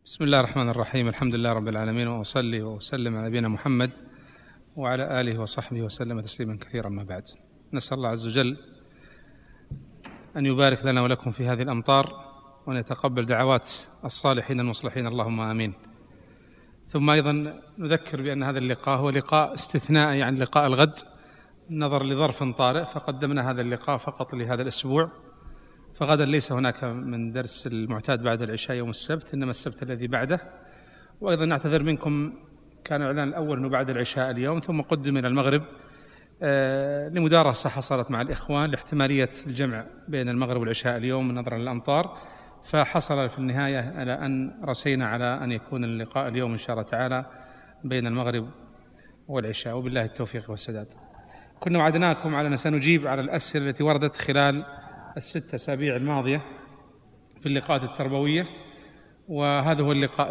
بسم الله الرحمن الرحيم. الحمد لله رب العالمين، وأصلي وأسلم على نبينا محمد وعلى آله وصحبه وسلم تسليما كثيرا. ما بعد، نسأل الله عز وجل أن يبارك لنا ولكم في هذه الأمطار، وأن يتقبل دعوات الصالحين المصلحين، اللهم آمين. ثم أيضا نذكر بأن هذا اللقاء هو لقاء استثنائي عن لقاء الغد، نظرا لظرف طارئ، فقدمنا هذا اللقاء فقط لهذا الأسبوع. فغدا ليس هناك من درس المعتاد بعد العشاء يوم السبت، إنما السبت الذي بعده. وأيضا نعتذر منكم، كان الإعلان الأول أنه بعد العشاء اليوم، ثم قدم إلى المغرب لمدارسة حصلت مع الإخوان لاحتمالية الجمع بين المغرب والعشاء اليوم نظرا للأمطار، فحصل في النهاية على أن رسينا على أن يكون اللقاء اليوم إن شاء الله تعالى بين المغرب والعشاء، وبالله التوفيق والسداد. كنا وعدناكم على أن سنجيب على الأسئلة التي وردت خلال الست أسابيع الماضية في اللقاءات التربوية، وهذا هو اللقاء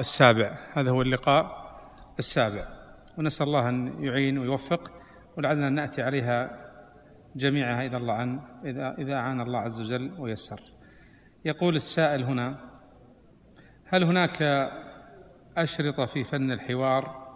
السابع. ونسأل الله أن يعين ويوفق، ولعلنا نأتي عليها جميعها إذا أعان الله عز وجل ويسر. يقول السائل هنا: هل هناك أشرطة في فن الحوار؟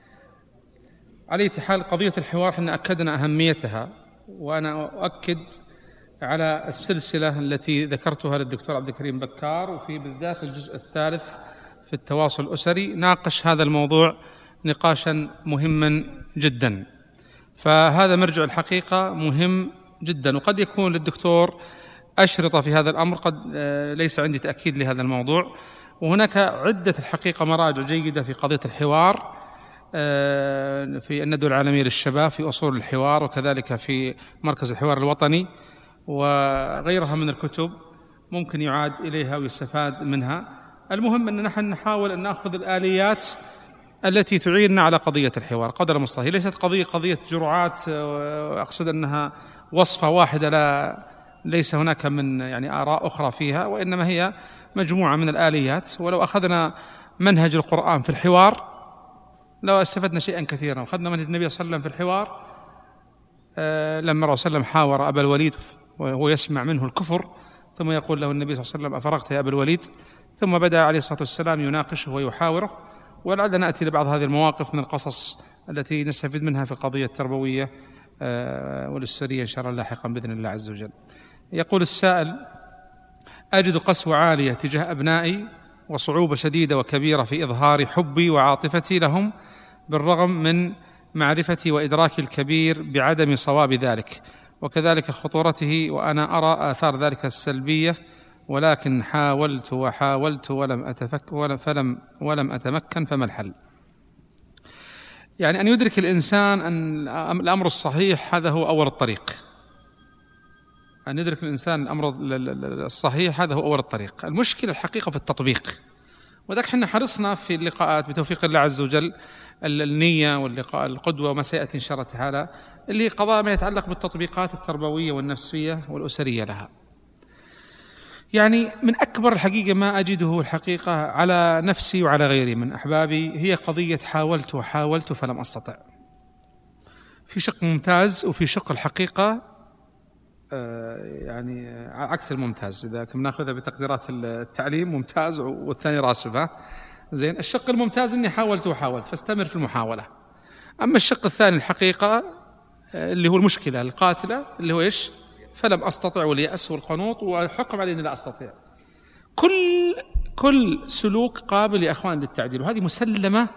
على أي حال، قضية الحوار احنا أكدنا أهميتها، وأنا أؤكد على السلسلة التي ذكرتها للدكتور عبد الكريم بكار، وفي بالذات الجزء الثالث في التواصل الأسري ناقش هذا الموضوع نقاشا مهما جدا. فهذا مرجع الحقيقة مهم جدا، وقد يكون للدكتور أشرطة في هذا الأمر، قد ليس عندي تأكيد لهذا الموضوع. وهناك عدة الحقيقة مراجع جيدة في قضية الحوار، في الندوة العالمية للشباب في أصول الحوار، وكذلك في مركز الحوار الوطني، وغيرها من الكتب ممكن يعاد إليها ويستفاد منها. المهم أن نحن نحاول أن نأخذ الآليات التي تعيننا على قضية الحوار قدر المستطاع. ليست قضية جرعات، أقصد أنها وصفة واحدة، ليس هناك من آراء أخرى فيها، وإنما هي مجموعة من الآليات. ولو أخذنا منهج القرآن في الحوار لو استفدنا شيئا كثيرا. أخذنا منهج النبي صلى الله عليه وسلم في الحوار، لما الرسول صلى الله عليه وسلم حاور أبا الوليد وهو يسمع منه الكفر، ثم يقول له النبي صلى الله عليه وسلم: أفرغت يا أبا الوليد؟ ثم بدأ عليه الصلاة والسلام يناقشه ويحاوره. ولعلنا نأتي لبعض هذه المواقف من القصص التي نستفيد منها في القضية التربوية والأسرية إن شاء الله لاحقا بإذن الله عز وجل. يقول السائل: أجد قسوة عالية تجاه أبنائي، وصعوبة شديدة وكبيرة في إظهار حبي وعاطفتي لهم، بالرغم من معرفتي وإدراكي الكبير بعدم صواب ذلك، وكذلك خطورته، وأنا أرى آثار ذلك السلبية، ولكن حاولت وحاولت ولم أتمكن، فما الحل؟ أن يدرك الإنسان أن الأمر الصحيح هذا هو أول الطريق. أن يدرك الإنسان الأمر الصحيح هذا هو أول الطريق. المشكلة الحقيقة في التطبيق، وذلك حنا حرصنا في اللقاءات بتوفيق الله عز وجل النية واللقاء القدوة، وما سيأتي إن شاء الله تعالى، اللي قضاء ما يتعلق بالتطبيقات التربوية والنفسية والأسرية لها. من أكبر الحقيقة ما أجده الحقيقة على نفسي وعلى غيري من أحبابي هي قضية حاولت وحاولت فلم أستطع. في شق ممتاز، وفي شق الحقيقة عكس الممتاز. إذا كنا نأخذها بتقديرات التعليم ممتاز والثاني راسب، زين. الشق الممتاز إني حاولت وحاولت، فاستمر في المحاولة. أما الشق الثاني الحقيقة اللي هو المشكلة القاتلة، اللي هو إيش؟ فلم أستطع، واليأس والقنوط، وحكم علي أني لا أستطيع. كل سلوك قابل يا أخوان للتعديل، وهذه مسلمة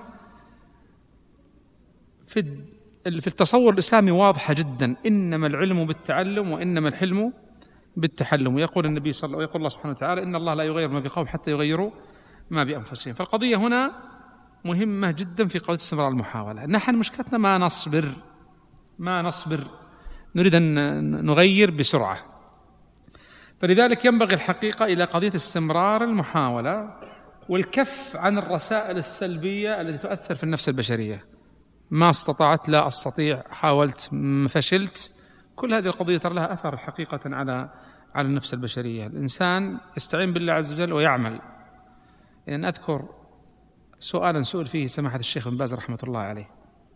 في التصور الإسلامي واضحة جدا: إنما العلم بالتعلم، وإنما الحلم بالتحلم. ويقول النبي ويقول الله سبحانه وتعالى: إن الله لا يغير ما بقوم حتى يغيروا ما بأنفسهم. فالقضية هنا مهمة جدا في قضية استمرار المحاولة. نحن مشكلتنا ما نصبر، نريد أن نغير بسرعة. فلذلك ينبغي الحقيقة إلى قضية استمرار المحاولة والكف عن الرسائل السلبية التي تؤثر في النفس البشرية: ما استطعت، لا أستطيع، حاولت، فشلت. كل هذه القضية ترى لها أثر حقيقة على النفس البشرية. الإنسان يستعين بالله عز وجل ويعمل. أذكر سؤالا سئل فيه سماحة الشيخ ابن باز رحمة الله عليه،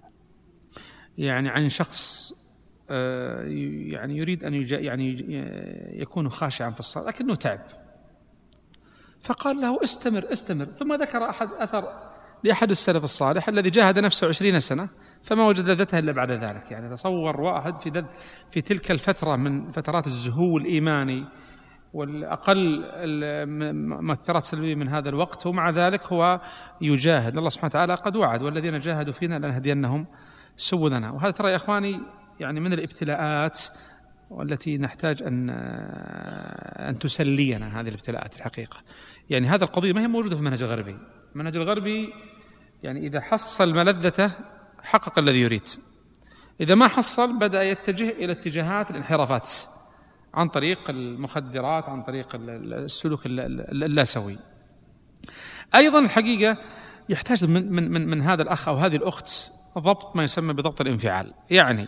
عن شخص يريد أن يكون خاشعا في الصلاة، لكنه تعب، فقال له استمر. ثم ذكر أثر لأحد السلف الصالح الذي جاهد نفسه 20 سنة فما وجد لذتها إلا بعد ذلك. يعني تصور واحد في تلك الفترة من فترات الزهو الإيماني والأقل مؤثرات سلبية من هذا الوقت، ومع ذلك هو يجاهد. الله سبحانه وتعالى قد وعد: والذين جاهدوا فينا لنهدينهم سبلنا. وهذا ترى يا إخواني يعني من الابتلاءات والتي نحتاج أن تسلينا، هذه الابتلاءات الحقيقة. يعني هذا القضية ما هي موجودة في المنهج الغربي. المنهج الغربي يعني إذا حصل ملذته حقق الذي يريد، إذا ما حصل بدأ يتجه إلى اتجاهات الانحرافات عن طريق المخدرات، عن طريق السلوك اللاسوي. أيضا الحقيقة يحتاج من هذا الأخ أو هذه الأخت ضبط ما يسمى بضبط الانفعال. يعني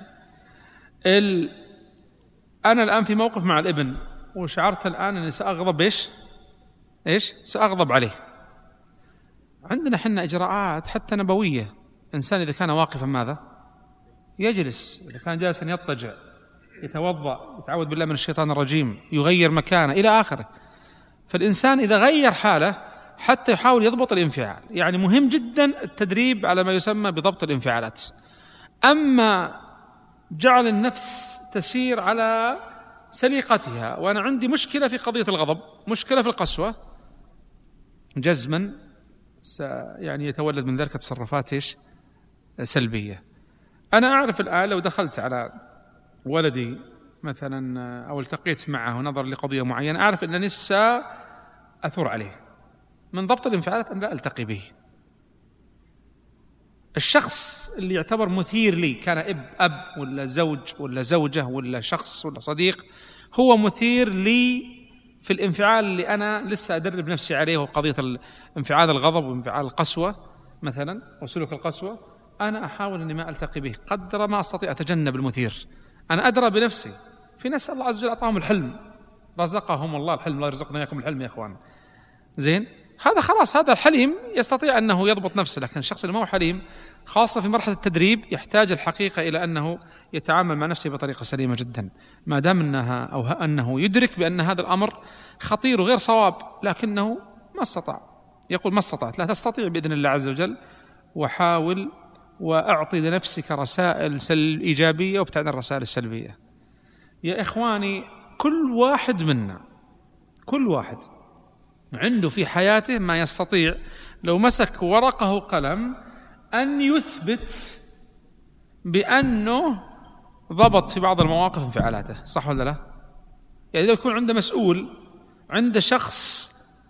أنا الآن في موقف مع الابن وشعرت الآن أني سأغضب إيش؟ سأغضب عليه. عندنا حنا إجراءات حتى نبوية. إنسان إذا كان واقفا ماذا؟ يجلس. إذا كان جالسا يضطجع، يتوضأ، يتعوذ بالله من الشيطان الرجيم، يغير مكانه إلى آخره. فالإنسان إذا غير حاله حتى يحاول يضبط الانفعال. يعني مهم جدا التدريب على ما يسمى بضبط الانفعالات. أما جعل النفس تسير على سليقتها، وأنا عندي مشكلة في قضية الغضب، مشكلة في القسوة، جزما يعني يتولد من ذلك تصرفات سلبية. أنا أعرف الآن لو دخلت على ولدي مثلا أو التقيت معه ونظر لقضية معينة، أعرف أنني سأثور عليه. من ضبط الانفعالات أن لا ألتقي به. الشخص اللي يعتبر مثير لي، كان أب ولا زوج ولا زوجة ولا شخص ولا صديق، هو مثير لي في الانفعال اللي أنا لسه أدرب نفسي عليه، وقضية انفعال الغضب وانفعال القسوة مثلا وسلوك القسوة، أنا أحاول أني ما ألتقي به قدر ما أستطيع، أتجنب المثير. أنا أدرى بنفسي. في ناس الله عز وجل أعطاهم الحلم، رزقهم الله الحلم، الله يرزقنا إياكم الحلم يا إخوان. زين، هذا خلاص، هذا الحليم يستطيع أنه يضبط نفسه. لكن الشخص اللي ما هو حليم، خاصة في مرحلة التدريب، يحتاج الحقيقة إلى أنه يتعامل مع نفسه بطريقة سليمة جدا، ما دام أنه يدرك بأن هذا الأمر خطير وغير صواب، لكنه ما استطاع. يقول ما استطعت، لا تستطيع بإذن الله عز وجل، وحاول وأعطي لنفسك رسائل إيجابية وابتعد عن الرسائل السلبية. يا إخواني، كل واحد منا، كل واحد عنده في حياته ما يستطيع لو مسك ورقة وقلم أن يثبت بأنه ضبط في بعض المواقف انفعالاته، صح ولا لا؟ يعني لو يكون عنده مسؤول، عنده شخص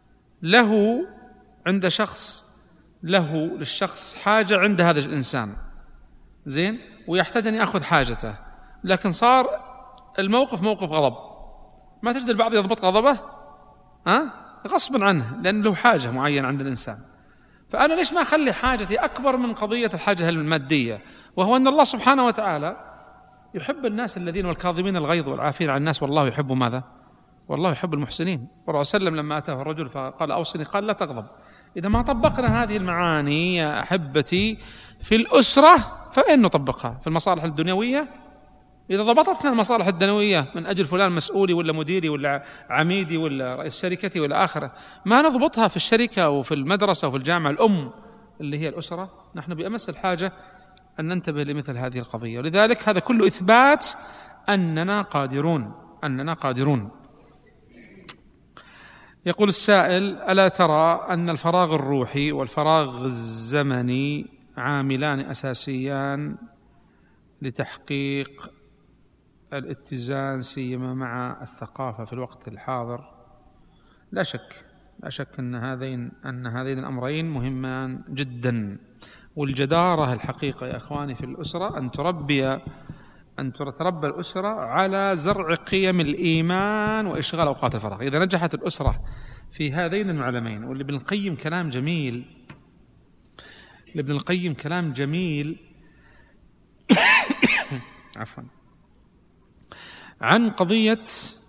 له للشخص حاجة عند هذا الإنسان، زين، ويحتاج أن يأخذ حاجته، لكن صار الموقف موقف غضب، ما تجد البعض يضبط غضبه غصبا عنه، لأن له حاجة معينة عند الإنسان. فأنا ليش ما أخلي حاجتي أكبر من قضية الحاجة المادية؟ وهو أن الله سبحانه وتعالى يحب الناس الذين والكاظمين الغيظ والعافين عن الناس، والله يحب ماذا؟ والله يحب المحسنين. والرسول صلى الله عليه وسلم لما أتاه الرجل فقال أوصني، قال لا تغضب. إذا ما طبقنا هذه المعاني يا أحبتي في الأسرة، فإن نطبقها في المصالح الدنيوية. إذا ضبطتنا المصالح الدنيوية من أجل فلان مسؤولي ولا مديري ولا عميدي ولا رئيس شركتي ولا آخره، ما نضبطها في الشركة وفي المدرسة وفي الجامعة الأم اللي هي الأسرة، نحن بأمس الحاجة أن ننتبه لمثل هذه القضية. ولذلك هذا كله إثبات أننا قادرون. يقول السائل: ألا ترى أن الفراغ الروحي والفراغ الزمني عاملان أساسيان لتحقيق الاتزان، سيما مع الثقافة في الوقت الحاضر؟ لا شك أن هذين الأمرين مهمان جدا. والجدارة الحقيقة يا إخواني في الأسرة أن تتربى الأسرة على زرع قيم الإيمان وإشغال أوقات الفراغ. إذا نجحت الأسرة في هذين المعلمين، واللي ابن القيم كلام جميل عفوا عن قضية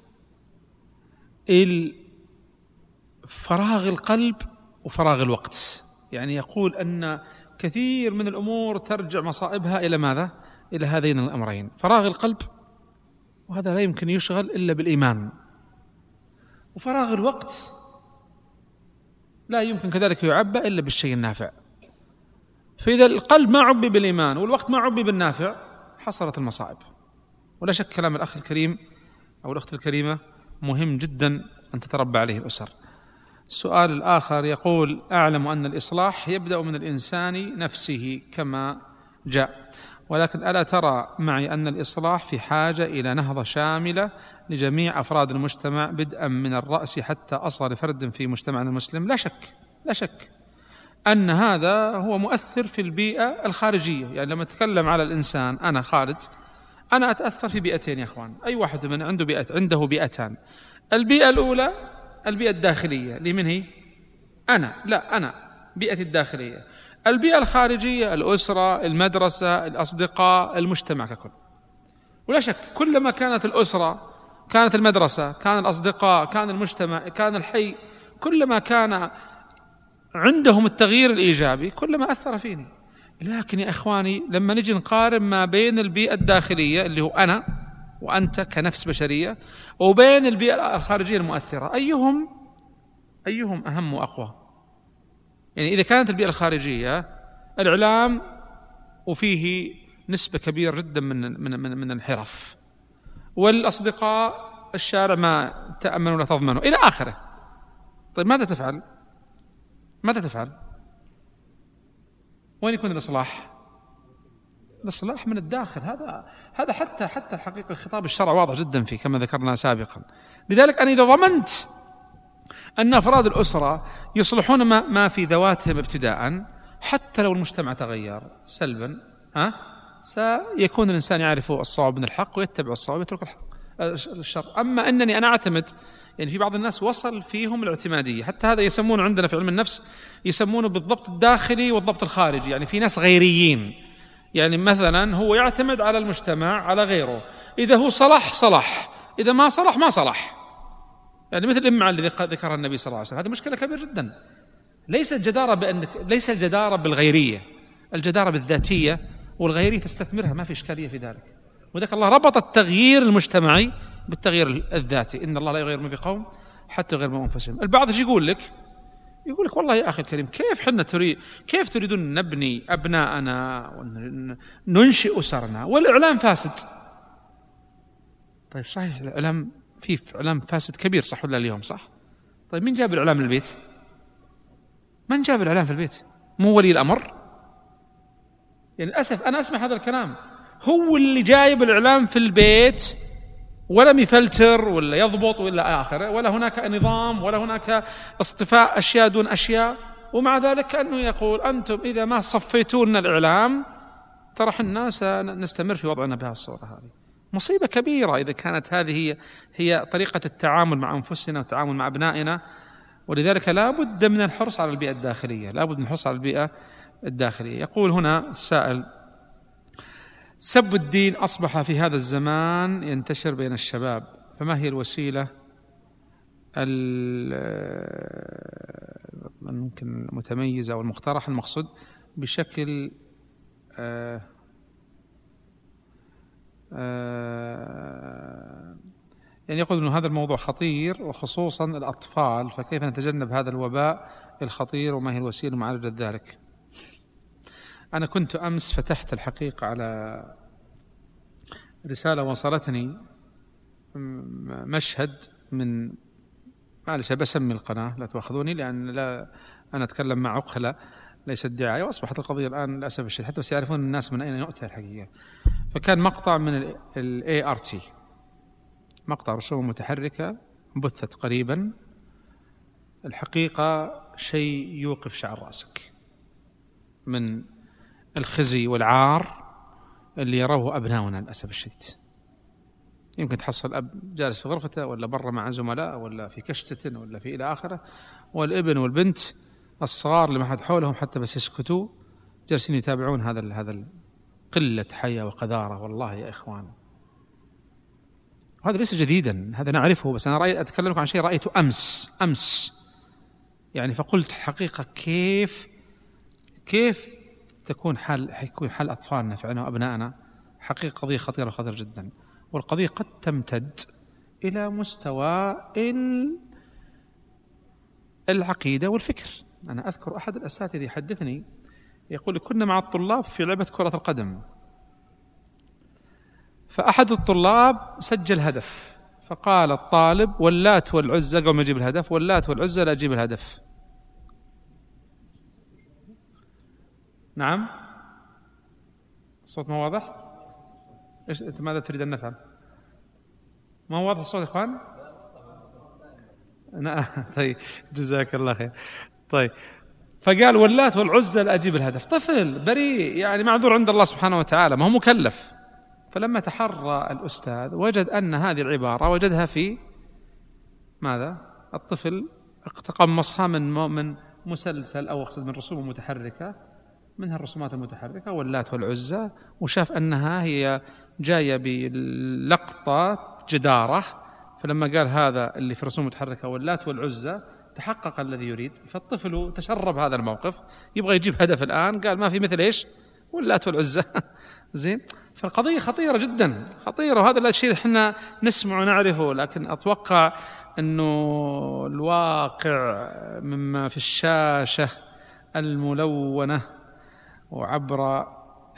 فراغ القلب وفراغ الوقت. يعني يقول أن كثير من الأمور ترجع مصائبها إلى ماذا؟ إلى هذين الأمرين: فراغ القلب، وهذا لا يمكن يشغل إلا بالإيمان، وفراغ الوقت، لا يمكن كذلك يعبى إلا بالشيء النافع. فإذا القلب ما عبي بالإيمان والوقت ما عبي بالنافع حصلت المصائب. ولا شك كلام الأخ الكريم أو الأخت الكريمة مهم جدا أن تتربى عليه الأسر. السؤال الآخر يقول: أعلم أن الإصلاح يبدأ من الإنسان نفسه كما جاء، ولكن ألا ترى معي أن الإصلاح في حاجة إلى نهضة شاملة لجميع أفراد المجتمع بدءا من الرأس حتى أصغر فرد في مجتمعنا المسلم؟ لا شك أن هذا هو مؤثر في البيئة الخارجية. يعني لما أتكلم على الإنسان، أنا خالد، أنا أتأثر في بيئتين يا أخوان. أي واحد من عنده بيئتان. البيئة الأولى البيئة الداخلية اللي من هي أنا بيئتي الداخلية. البيئة الخارجية الأسرة، المدرسة، الأصدقاء، المجتمع ككل. ولا شك كلما كانت الأسرة، كانت المدرسة، كان الأصدقاء، كان المجتمع، كان الحي، كلما كان عندهم التغيير الإيجابي كلما أثر فيني. لكن يا إخواني لما نجي نقارن ما بين البيئة الداخلية اللي هو أنا وأنت كنفس بشرية وبين البيئة الخارجية المؤثرة، أيهم أهم وأقوى؟ يعني إذا كانت البيئة الخارجية الإعلام وفيه نسبة كبيرة جدا من الانحراف، والأصدقاء الشارع ما تأمن ولا تضمن إلى آخره. طيب ماذا تفعل؟ وين يكون الإصلاح؟ الإصلاح من الداخل. هذا حتى الحقيقة الخطاب الشرعي واضح جدا فيه كما ذكرنا سابقا. لذلك أنا إذا ضمنت أن أفراد الأسرة يصلحون ما في ذواتهم ابتداء، حتى لو المجتمع تغير سلبا سيكون الإنسان يعرف الصواب من الحق ويتبع الصواب ويترك الشر. أما أنني أنا أعتمد، يعني في بعض الناس وصل فيهم الاعتمادية، حتى هذا يسمونه عندنا في علم النفس يسمونه بالضبط الداخلي والضبط الخارجي. يعني في ناس غيريين، يعني مثلا هو يعتمد على المجتمع على غيره، إذا هو صلح، إذا ما صلح. يعني مثل الإمعة اللي ذكرها النبي صلى الله عليه وسلم، هذه مشكلة كبيرة جدا. ليس الجدارة بالغيرية، الجدارة بالذاتية، والغيرية تستثمرها، ما في إشكالية في ذلك. وذلك الله ربط التغيير المجتمعي بالتغيير الذاتي، إن الله لا يغير ما بقوم حتى يغير ما بأنفسهم. البعض يقول لك والله يا أخي الكريم، كيف تريدون نبني أبناءنا وننشئ أسرنا والإعلام فاسد؟ طيب صحيح الإعلام فيه إعلام فاسد كبير، صح ولا اليوم صح؟ طيب مين جاب الإعلام للبيت؟ من جاب الإعلام في البيت؟ مو ولي الأمر؟ يعني للأسف أنا أسمع هذا الكلام، هو اللي جايب الإعلام في البيت ولم يفلتر ولا يضبط ولا آخره، ولا هناك نظام ولا هناك اصطفاء أشياء دون أشياء. ومع ذلك كأنه يقول أنتم إذا ما صفيتون الإعلام ترى حنا سنستمر في وضعنا بهذه الصورة. هذه مصيبة كبيرة إذا كانت هذه هي طريقة التعامل مع أنفسنا والتعامل مع أبنائنا. ولذلك لا بد من الحرص على البيئة الداخلية. يقول هنا السائل: سب الدين أصبح في هذا الزمان ينتشر بين الشباب، فما هي الوسيلة ممكن المتميزة أو المقترح المقصود بشكل يعني يقول أن هذا الموضوع خطير وخصوصا الأطفال، فكيف نتجنب هذا الوباء الخطير وما هي الوسيلة لمعالجة ذلك؟ أنا كنت أمس فتحت الحقيقة على رسالة وصلتني، مشهد من، معلش بسمي القناة لا تأخذوني، لأن لا أنا أتكلم مع عقلة ليست دعاية، وأصبحت القضية الآن للأسف الشديد حتى بس يعرفون الناس من أين يؤتى الحقيقة. فكان مقطع من ART، مقطع رسوم متحركة بثت قريبا، الحقيقة شيء يوقف شعر رأسك من الخزي والعار اللي يروه أبناؤنا للأسف الشديد. يمكن تحصل أب جالس في غرفته ولا برا مع زملاء ولا في كشتة ولا في إلى آخره، والابن والبنت الصغار اللي ما حد حولهم حتى بس يسكتوا جالسين يتابعون هذا قلة حياة وقذارة. والله يا إخوان هذا ليس جديدا، هذا نعرفه، بس أنا أتكلم لكم عن شيء رأيته أمس يعني. فقلت الحقيقة كيف حيكون حال أطفالنا فعلا وأبنائنا. حقيقة قضية خطيرة وخطيرة جدا، والقضية قد تمتد إلى مستوى العقيدة والفكر. أنا أذكر أحد الأساتذة يحدثني يقول كنا مع الطلاب في لعبة كرة القدم، فأحد الطلاب سجل هدف، فقال الطالب واللات والعزى قبل ما يجيب الهدف واللات والعزى لا أجيب الهدف. نعم، الصوت ما واضح؟ إيش ماذا تريد أن نفعل؟ ما هو واضح الصوت يا إخوان؟ نعم طيب جزاك الله خير. طيب فقال واللات والعزى لا أجيب الهدف، طفل بريء يعني معذور عند الله سبحانه وتعالى، ما هو مكلف. فلما تحرى الأستاذ وجد أن هذه العبارة وجدها في ماذا؟ الطفل اقتقمصها من مسلسل أو أقصد من رسوم متحركة، منها الرسومات المتحركة واللات والعزى، وشاف أنها هي جاية بلقطة جدارة، فلما قال هذا اللي في الرسوم المتحركة واللات والعزى تحقق الذي يريد. فالطفل تشرب هذا الموقف، يبغى يجيب هدف الآن، قال ما في مثل إيش؟ واللات والعزى. زين. فالقضية خطيرة جدا، خطيرة، وهذا الشيء احنا نسمع ونعرفه، لكن أتوقع أنه الواقع مما في الشاشة الملونة وعبر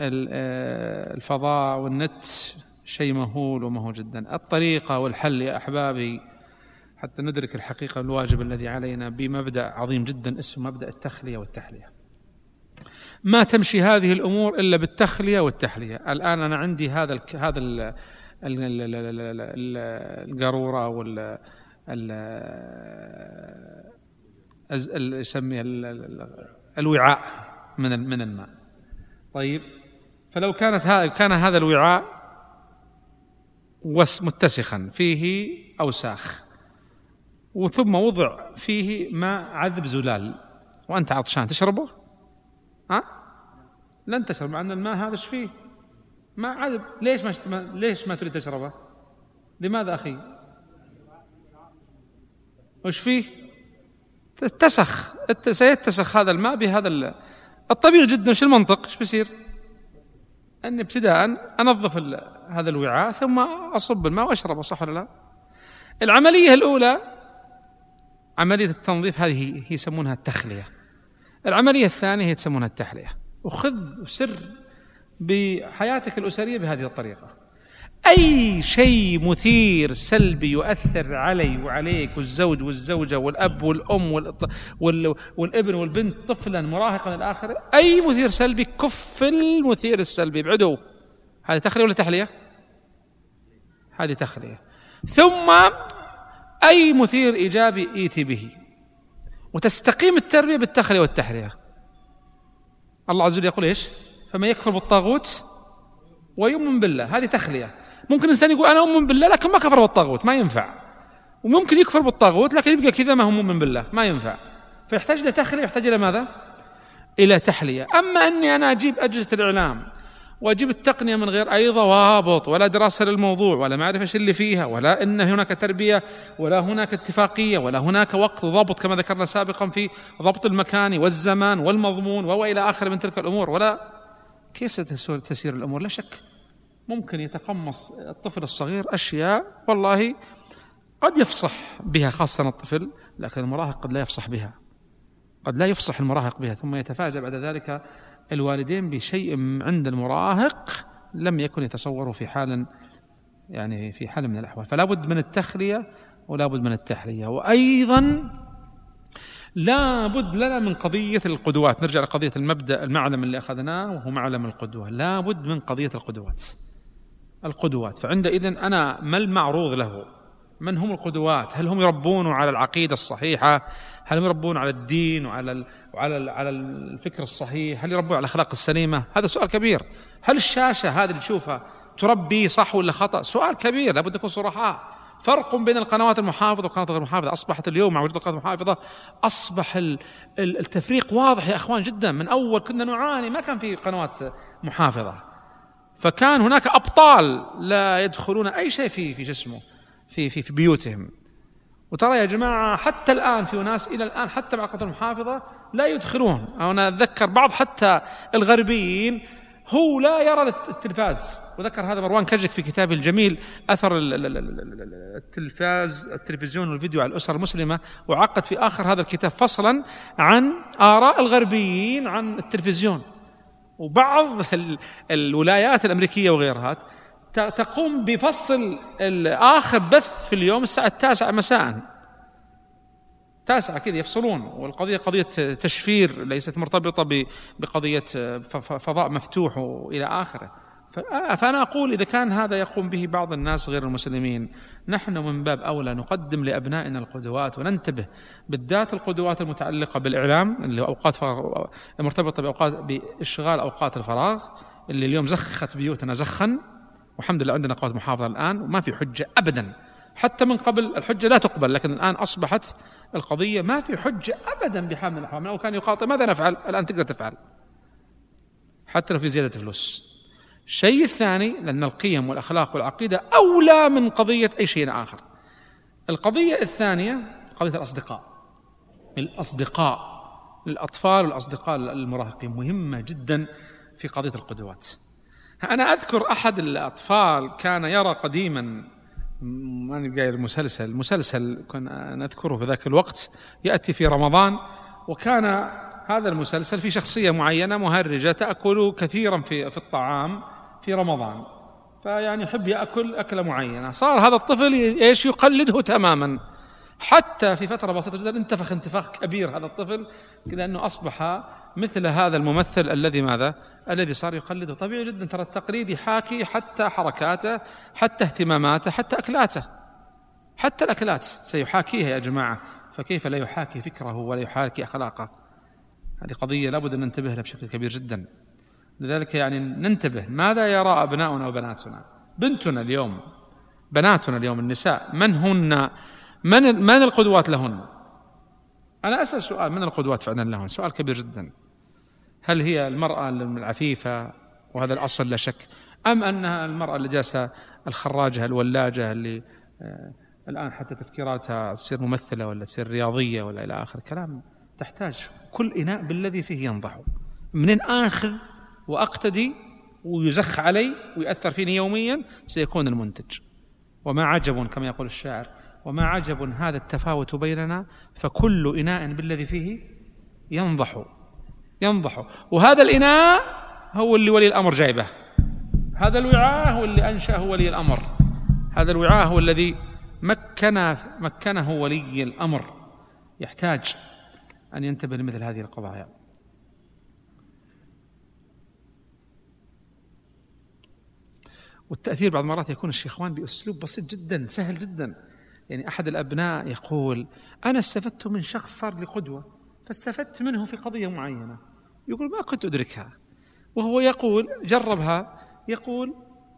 الفضاء والنت شيء مهول ومهول جدا. الطريقة والحل يا أحبابي حتى ندرك الحقيقة الواجب الذي علينا بمبدأ عظيم جدا اسمه مبدأ التخلية والتحلية. ما تمشي هذه الأمور إلا بالتخلية والتحلية. الآن أنا عندي هذا القارورة أو يسميه الوعاء من الماء. طيب فلو كان هذا الوعاء متسخا فيه أوساخ، وثم وضع فيه ماء عذب زلال وأنت عطشان تشربه؟ لن تشرب، مع أن الماء هذا ايش فيه؟ ماء عذب. ليش ما تريد تشربه؟ لماذا أخي؟ وش فيه؟ سيتسخ هذا الماء بهذا الطبيعي جدا. وش المنطق؟ ايش بيصير؟ أن ابتداء أنظف هذا الوعاء ثم أصب الماء وأشربه، صح ولا لا؟ العملية الأولى عملية التنظيف، هذه هي يسمونها التخلية. العملية الثانية هي يسمونها التحلية. وخذ وسر بحياتك الأسرية بهذه الطريقة. أي شيء مثير سلبي يؤثر علي وعليك والزوج والزوجة والأب والأم والابن والبنت، طفلا مراهقا إلى آخره، أي مثير سلبي كف المثير السلبي ابعدوا. هذه تخلية ولا تحلية؟ هذه تخلية. ثم أي مثير إيجابي إيتي به، وتستقيم التربية بالتخلية والتحلية. الله عز وجل يقول إيش؟ فما يكفر بالطاغوت ويؤمن بالله، هذه تخلية. ممكن الإنسان يقول أنا أؤمن بالله لكن ما كفر بالطاغوت، ما ينفع. وممكن يكفر بالطاغوت لكن يبقى كذا ما هو مؤمن بالله، ما ينفع. فيحتاج إلى تخلية، يحتاج إلى ماذا؟ إلى تحلية. أما أني أنا أجيب أجهزة الإعلام وأجيب التقنية من غير أي ضوابط ولا دراسة للموضوع ولا معرفة ايش اللي فيها، ولا إن هناك تربية ولا هناك اتفاقية ولا هناك وقت ضبط كما ذكرنا سابقا في ضبط المكان والزمان والمضمون وإلى آخر من تلك الأمور، ولا كيف ستسير الأمور؟ لا شك ممكن يتقمص الطفل الصغير أشياء والله قد يفصح بها، خاصة الطفل، لكن المراهق قد لا يفصح بها، قد لا يفصح المراهق بها، ثم يتفاجأ بعد ذلك الوالدين بشيء عند المراهق لم يكن يتصوره في حال من الأحوال. فلا بد من التخلية ولا بد من التحلية. وأيضا لا بد لنا من قضية القدوات. نرجع لقضية المبدأ المعلم اللي أخذناه وهو معلم القدوة. لا بد من قضية القدوات. فعندئذ أنا ما المعروض له؟ من هم القدوات؟ هل هم يربون على العقيدة الصحيحة؟ هل هم يربون على الدين وعلى الفكر الصحيح؟ هل يربون على الأخلاق السليمة؟ هذا سؤال كبير. هل الشاشة هذه اللي تشوفها تربي صح ولا خطأ؟ سؤال كبير، لابد نكون صرحاء. فرق بين القنوات المحافظة والقنوات غير المحافظة. أصبحت اليوم مع وجود القنوات المحافظة أصبح التفريق واضح يا أخوان جدا. من أول كنا نعاني، ما كان في قنوات محافظة، فكان هناك أبطال لا يدخلون أي شيء في جسمه في بيوتهم. وترى يا جماعة حتى الآن في ناس إلى الآن حتى مع القنوات المحافظة لا يدخلون. أنا أتذكر بعض حتى الغربيين هو لا يرى التلفاز. وذكر هذا مروان كرجك في كتابه الجميل أثر التلفزيون والفيديو على الأسرة المسلمة، وعقد في آخر هذا الكتاب فصلا عن آراء الغربيين عن التلفزيون. وبعض الولايات الأمريكية وغيرها تقوم بفصل آخر بث في اليوم الساعة 9 مساء، 9 كذا يفصلون، والقضية قضية تشفير ليست مرتبطة بقضية فضاء مفتوح وإلى آخره. فأنا أقول إذا كان هذا يقوم به بعض الناس غير المسلمين، نحن من باب أولى نقدم لأبنائنا القدوات، وننتبه بالذات القدوات المتعلقة بالإعلام اللي أوقات مرتبطة بإشغال أوقات الفراغ اللي اليوم زخت بيوتنا زخا. والحمد لله عندنا قوات محافظة الآن وما في حجة أبدا، حتى من قبل الحجة لا تقبل، لكن الآن أصبحت القضية ما في حجة أبدا بحال من الأحوال. لو كان يقاطع ماذا نفعل؟ الآن تقدر تفعل حتى لو في زيادة فلوس. الشيء الثاني، لأن القيم والأخلاق والعقيدة أولى من قضية أي شيء آخر. القضية الثانية قضية الأصدقاء للأطفال والأصدقاء المراهقين مهمة جدا في قضية القدوات. أنا أذكر أحد الأطفال كان يرى قديما، ما نبقى المسلسل كنا نذكره في ذاك الوقت، يأتي في رمضان، وكان هذا المسلسل في شخصية معينة مهرجة تأكل كثيرا في الطعام في رمضان، فيعني يحب يأكل أكلة معينة. صار هذا الطفل يقلده تماما، حتى في فترة بسيطة جدا انتفخ انتفاخ كبير هذا الطفل، لأنه أصبح مثل هذا الممثل الذي صار يقلده. طبيعي جدا، ترى التقليد يحاكي حتى حركاته، حتى اهتماماته، حتى أكلاته، حتى الأكلات سيحاكيها يا جماعة، فكيف لا يحاكي فكره ولا يحاكي أخلاقه؟ هذه قضية لابد أن ننتبه لها بشكل كبير جدا. لذلك يعني ننتبه ماذا يرى أبناؤنا وبناتنا، بنتنا اليوم، بناتنا اليوم النساء، من القدوات لهن؟ أنا أسأل سؤال، من القدوات فعلا لهن؟ سؤال كبير جدا. هل هي المرأة العفيفة وهذا الأصل لا شك، أم أنها المرأة اللي جالسة الخراجة الولاجة اللي الآن حتى تفكيراتها تصير ممثلة ولا تصير رياضية ولا إلى آخر كلام؟ تحتاج كل إناء بالذي فيه ينضح. منين آخذ وأقتدي ويزخ علي ويأثر فيني يوميا سيكون المنتج. وما عجب كما يقول الشاعر، وما عجب هذا التفاوت بيننا، فكل إناء بالذي فيه ينضح. وهذا الإناء هو اللي ولي الأمر جايبه، هذا الوعاء هو اللي أنشأه ولي الأمر، هذا الوعاء هو الذي مكنه ولي الأمر. يحتاج أن ينتبه لمثل هذه القضايا. والتأثير بعض المرات يكون الشيخوان بأسلوب بسيط جدا سهل جدا. يعني أحد الأبناء يقول أنا استفدت من شخص صار لي قدوة، فاستفدت منه في قضية معينة، يقول ما كنت أدركها، وهو يقول جربها، يقول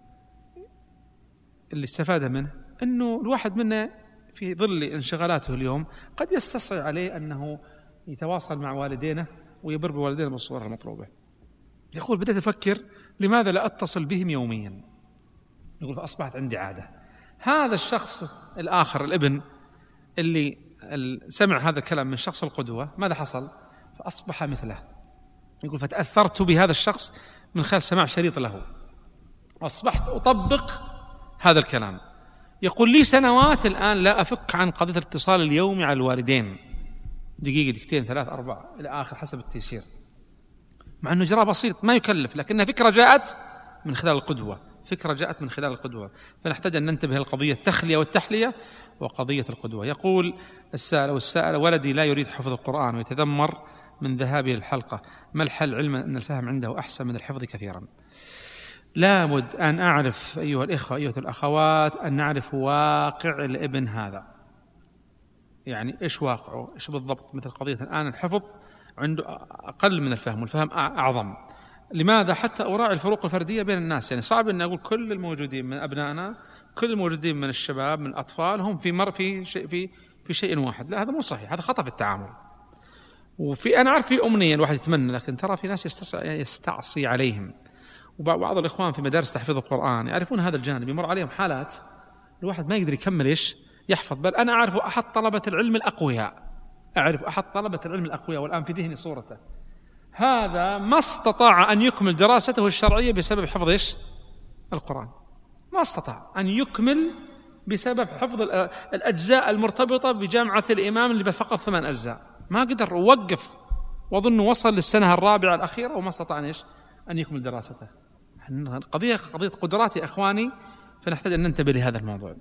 اللي استفاد منه أنه الواحد منا في ظل انشغالاته اليوم قد يستصعب عليه أنه يتواصل مع والدينه ويبر بوالدينه بالصورة المطلوبة. يقول بدأت أفكر لماذا لا أتصل بهم يوميا، يقول فأصبحت عندي عادة. هذا الشخص الآخر الابن اللي سمع هذا الكلام من شخص القدوة ماذا حصل؟ فأصبح مثله. يقول فتأثرت بهذا الشخص من خلال سماع شريط له، أصبحت أطبق هذا الكلام. يقول لي سنوات الآن لا أفك عن قضية الاتصال اليومي على الوالدين، دقيقة دقيقتين 3 4 إلى آخر حسب التيسير، مع أنه إجراء بسيط ما يكلف، لكنها فكرة جاءت من خلال القدوة. فنحتاج أن ننتبه للقضية التخلية والتحلية وقضية القدوة. يقول السائل ولدي لا يريد حفظ القرآن ويتذمر من ذهابه للحلقة، ما الحل علما أن الفهم عنده أحسن من الحفظ كثيرا؟ لابد أن أعرف أيها الإخوة أيها الأخوات أن نعرف واقع الابن هذا، يعني إيش واقعه، إيش بالضبط. مثل قضية الآن الحفظ عنده أقل من الفهم والفهم أعظم. لماذا؟ حتى أراعي الفروق الفردية بين الناس. يعني صعب أن أقول كل الموجودين من أبنائنا، كل الموجودين من الشباب من الأطفال هم في شيء واحد، لا هذا مو صحيح، هذا خطأ في التعامل. أنا أعرف في أمنية الواحد يتمنى، لكن ترى في ناس يستعصي عليهم. وبعض الإخوان في مدارس تحفيظ القرآن يعرفون هذا الجانب، يمر عليهم حالات الواحد ما يقدر يكمل يحفظ. بل أنا أعرف أحد طلبة العلم الأقوياء، والآن في ذهني صورته، هذا ما استطاع أن يكمل دراسته الشرعية بسبب حفظ إيش؟ القرآن. ما استطاع أن يكمل بسبب حفظ الأجزاء المرتبطة بجامعة الإمام اللي فقط 8 أجزاء. ما قدر، ووقف، وأظن وصل للسنة الرابعة الأخيرة وما استطاع أن يكمل دراسته. قضية قدرات يا إخواني، فنحتاج أن ننتبه لهذا الموضوع.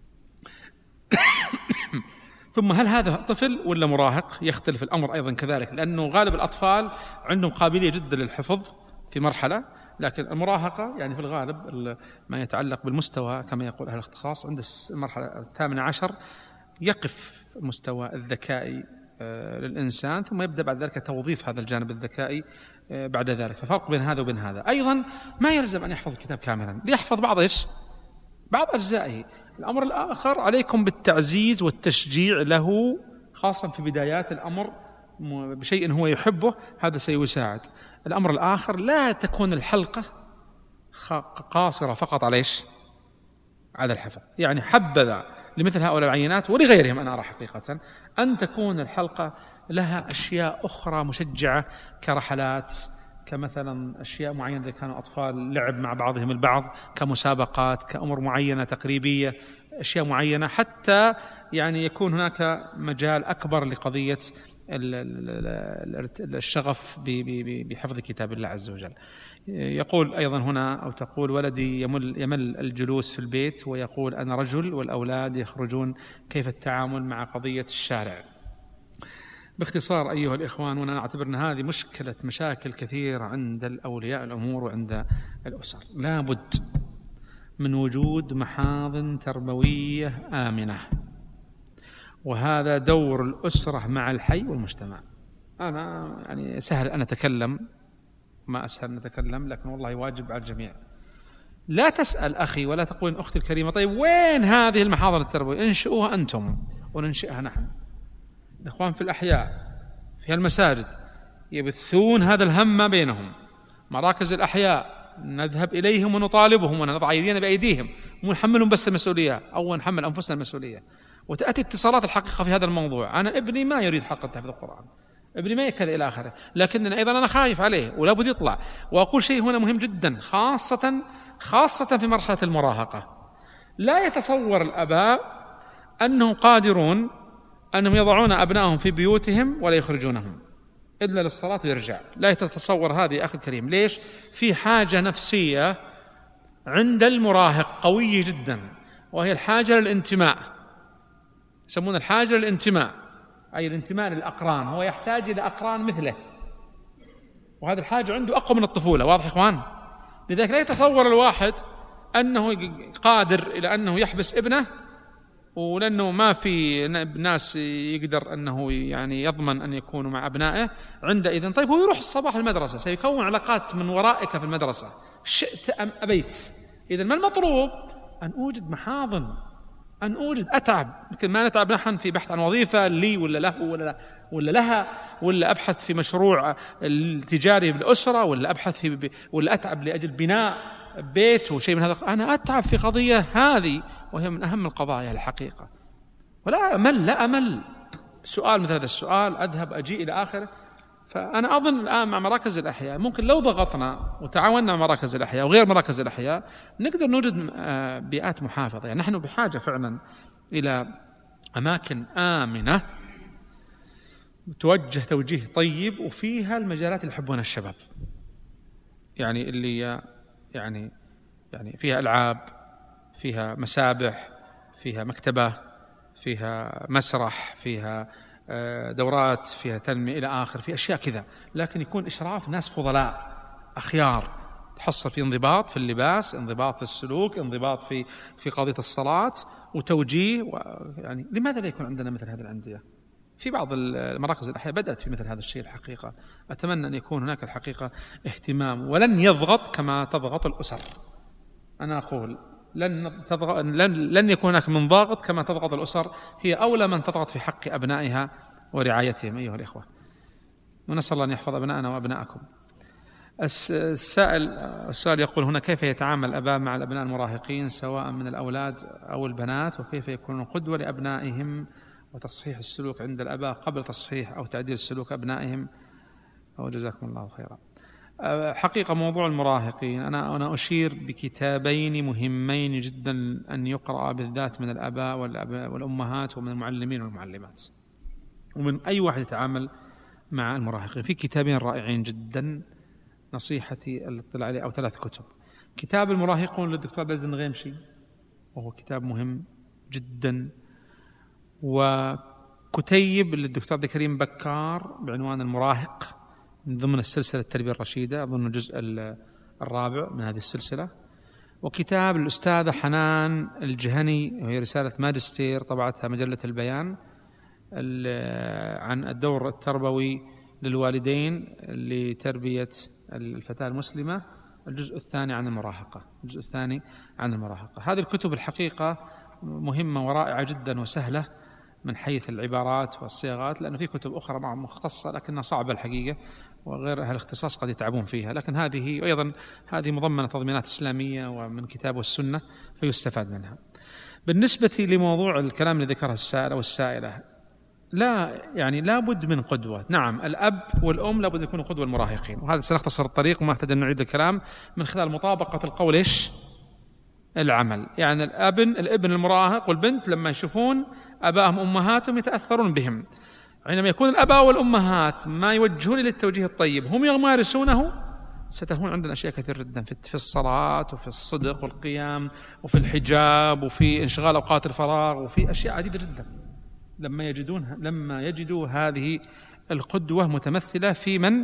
ثم هل هذا طفل ولا مراهق؟ يختلف الأمر أيضا كذلك، لأنه غالب الأطفال عندهم قابلية جدا للحفظ في مرحلة، لكن المراهقة يعني في الغالب ما يتعلق بالمستوى كما يقول أهل الاختصاص عند المرحلة 18 يقف مستوى الذكائي للإنسان، ثم يبدأ بعد ذلك توظيف هذا الجانب الذكائي بعد ذلك. ففرق بين هذا وبين هذا. أيضا ما يلزم أن يحفظ الكتاب كاملا، ليحفظ بعض أجزائه. الأمر الآخر عليكم بالتعزيز والتشجيع له، خاصة في بدايات الأمر بشيء هو يحبه، هذا سيساعد. الأمر الآخر لا تكون الحلقة قاصرة فقط على الحفظ. يعني حبذا لمثل هؤلاء العينات ولغيرهم أنا أرى حقيقة أن تكون الحلقة لها أشياء أخرى مشجعة، كرحلات، كمثلا أشياء معينة إذا كانوا أطفال لعب مع بعضهم البعض، كمسابقات، كأمور معينة تقريبية، أشياء معينة، حتى يعني يكون هناك مجال أكبر لقضية الشغف بحفظ كتاب الله عز وجل. يقول أيضا هنا أو تقول: ولدي يمل الجلوس في البيت ويقول أنا رجل والأولاد يخرجون، كيف التعامل مع قضية الشارع؟ باختصار أيها الإخوان، وأنا أعتبر أن هذه مشاكل كثيرة عند الأولياء الأمور وعند الأسر، لا بد من وجود محاضن تربوية آمنة، وهذا دور الأسرة مع الحي والمجتمع. أنا يعني سهل أن أتكلم، ما أسهل أن أتكلم، لكن والله واجب على الجميع. لا تسأل أخي ولا تقول أختي الكريمة طيب وين هذه المحاضن التربوية؟ انشئوها أنتم وننشئها نحن. الإخوان في الأحياء في المساجد يبثون هذا الهم ما بينهم، مراكز الأحياء نذهب إليهم ونطالبهم ونضع أيدينا بأيديهم، مو نحملهم بس المسؤولية أو نحمل أنفسنا المسؤولية. وتأتي اتصالات الحقيقة في هذا الموضوع: أنا ابني ما يريد حق تحفظ القرآن، ابني ما يكل إلى آخره، لكن أيضا أنا خايف عليه ولا بد يطلع. وأقول شيء هنا مهم جدا، خاصة في مرحلة المراهقة. لا يتصور الآباء أنهم قادرون أنهم يضعون أبنائهم في بيوتهم ولا يخرجونهم إلا للصلاة ويرجع. لا تتصور هذه يا أخي الكريم. ليش؟ في حاجة نفسية عند المراهق قوية جدا، وهي الحاجة للانتماء، يسمون الحاجة للانتماء، أي الانتماء للأقران. هو يحتاج إلى أقران مثله، وهذه الحاجة عنده أقوى من الطفولة. واضح إخوان؟ لذلك لا يتصور الواحد أنه قادر إلى أنه يحبس ابنه، ولأنه ما في ناس يقدر أنه يعني يضمن أن يكونوا مع أبنائه عندئذ. طيب هو يروح الصباح المدرسة، سيكون علاقات من ورائك في المدرسة شئت أم أبيت. إذن ما المطلوب؟ أن أوجد محاضن، أن أوجد أتعب مثل ما نتعب نحن في بحث عن وظيفة لي ولا له ولا لها، ولا أبحث في مشروع تجاري بالأسرة، ولا أبحث ولا أتعب لأجل بناء بيت وشيء من هذا. أنا أتعب في قضية هذه وهي من أهم القضايا الحقيقة، ولا أمل سؤال مثل هذا السؤال، أذهب أجي إلى آخره. فأنا أظن الآن مع مراكز الأحياء ممكن لو ضغطنا وتعاوننا مع مراكز الأحياء وغير مراكز الأحياء نقدر نوجد بيئات محافظة. يعني نحن بحاجة فعلا إلى أماكن آمنة توجه توجيه طيب، وفيها المجالات اللي يحبونها الشباب، يعني اللي يعني فيها ألعاب، فيها مسابح، فيها مكتبة، فيها مسرح، فيها دورات، فيها تنمية إلى آخر، في أشياء كذا، لكن يكون إشراف ناس فضلاء أخيار، تحصل في انضباط في اللباس، انضباط في السلوك، انضباط في قضية الصلاة وتوجيه. يعني لماذا لا يكون عندنا مثل هذه الأندية؟ في بعض المراكز الأحياء بدأت في مثل هذا الشيء الحقيقة. أتمنى أن يكون هناك الحقيقة اهتمام، ولن يضغط كما تضغط الأسر. أنا أقول لن يكون هناك من ضاغط كما تضغط الأسر، هي أولى من تضغط في حق أبنائها ورعايتهم أيها الإخوة. ونسأل الله أن يحفظ أبنائنا وأبنائكم. السؤال يقول هنا: كيف يتعامل الآباء مع الأبناء المراهقين سواء من الأولاد أو البنات، وكيف يكونون قدوة لأبنائهم وتصحيح السلوك عند الآباء قبل تصحيح أو تعديل سلوك أبنائهم؟ أو جزاكم الله خيرا. حقيقة موضوع المراهقين أنا أشير بكتابين مهمين جدا أن يقرأ بالذات من الآباء والأمهات ومن المعلمين والمعلمات ومن أي واحد يتعامل مع المراهقين. في كتابين رائعين جدا نصيحتي الاطلاع عليه، أو 3 كتب. كتاب المراهقون للدكتور عبد العزيز النغيمشي، وهو كتاب مهم جدا، وكتيب للدكتور عبد الكريم بكار بعنوان المراهق من ضمن السلسلة التربية الرشيدة، أظن الجزء الرابع من هذه السلسلة. وكتاب الأستاذة حنان الجهني، وهي رسالة ماجستير طبعتها مجلة البيان، عن الدور التربوي للوالدين لتربية الفتاة المسلمة، الجزء الثاني عن المراهقة. هذه الكتب الحقيقة مهمة ورائعة جدا وسهلة من حيث العبارات والصياغات، لأن في كتب أخرى مختصة لكنها صعبة الحقيقة، وغير أهل الاختصاص قد يتعبون فيها، لكن هذه أيضا هذه مضمنة تضمينات إسلامية ومن كتاب والسنة فيستفاد منها. بالنسبة لموضوع الكلام اللي ذكره السائل أو السائلة، لا بد من قدوة. نعم، الأب والأم لابد يكونوا قدوة المراهقين، وهذا سنختصر الطريق وما أحتاج أن نعيد الكلام من خلال مطابقة القول العمل. يعني الابن المراهق والبنت لما يشوفون أبائهم وأمهاتهم يتأثرون بهم. عندما يكون الآباء والأمهات ما يوجهون إلى التوجيه الطيب هم يمارسونه، ستهون عندنا أشياء كثير جدا في الصلاة وفي الصدق والقيام وفي الحجاب وفي انشغال أوقات الفراغ وفي أشياء عديدة جدا لما يجدوا هذه القدوة متمثلة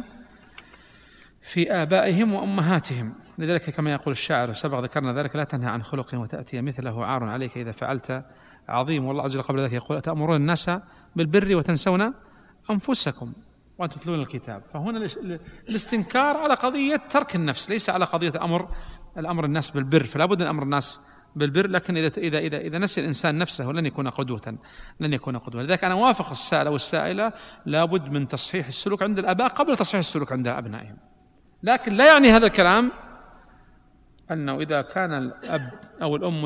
في آبائهم وأمهاتهم. لذلك كما يقول الشاعر، سبق ذكرنا ذلك: لا تنهى عن خلق وتأتي مثله عار عليك إذا فعلت عظيم. والله عز وجل قبل ذلك يقول: أتأمرون الناس بالبر وتنسون أنفسكم وأنتم تتلون الكتاب. فهنا الاستنكار على قضية ترك النفس، ليس على قضية الأمر الناس بالبر، فلا بد من أمر الناس بالبر، لكن إذا نسي الإنسان نفسه لن يكون قدوة. لذلك أنا وافق السائل والسائلة، لا بد من تصحيح السلوك عند الآباء قبل تصحيح السلوك عند أبنائهم. لكن لا يعني هذا الكلام أنه إذا كان الأب أو الأم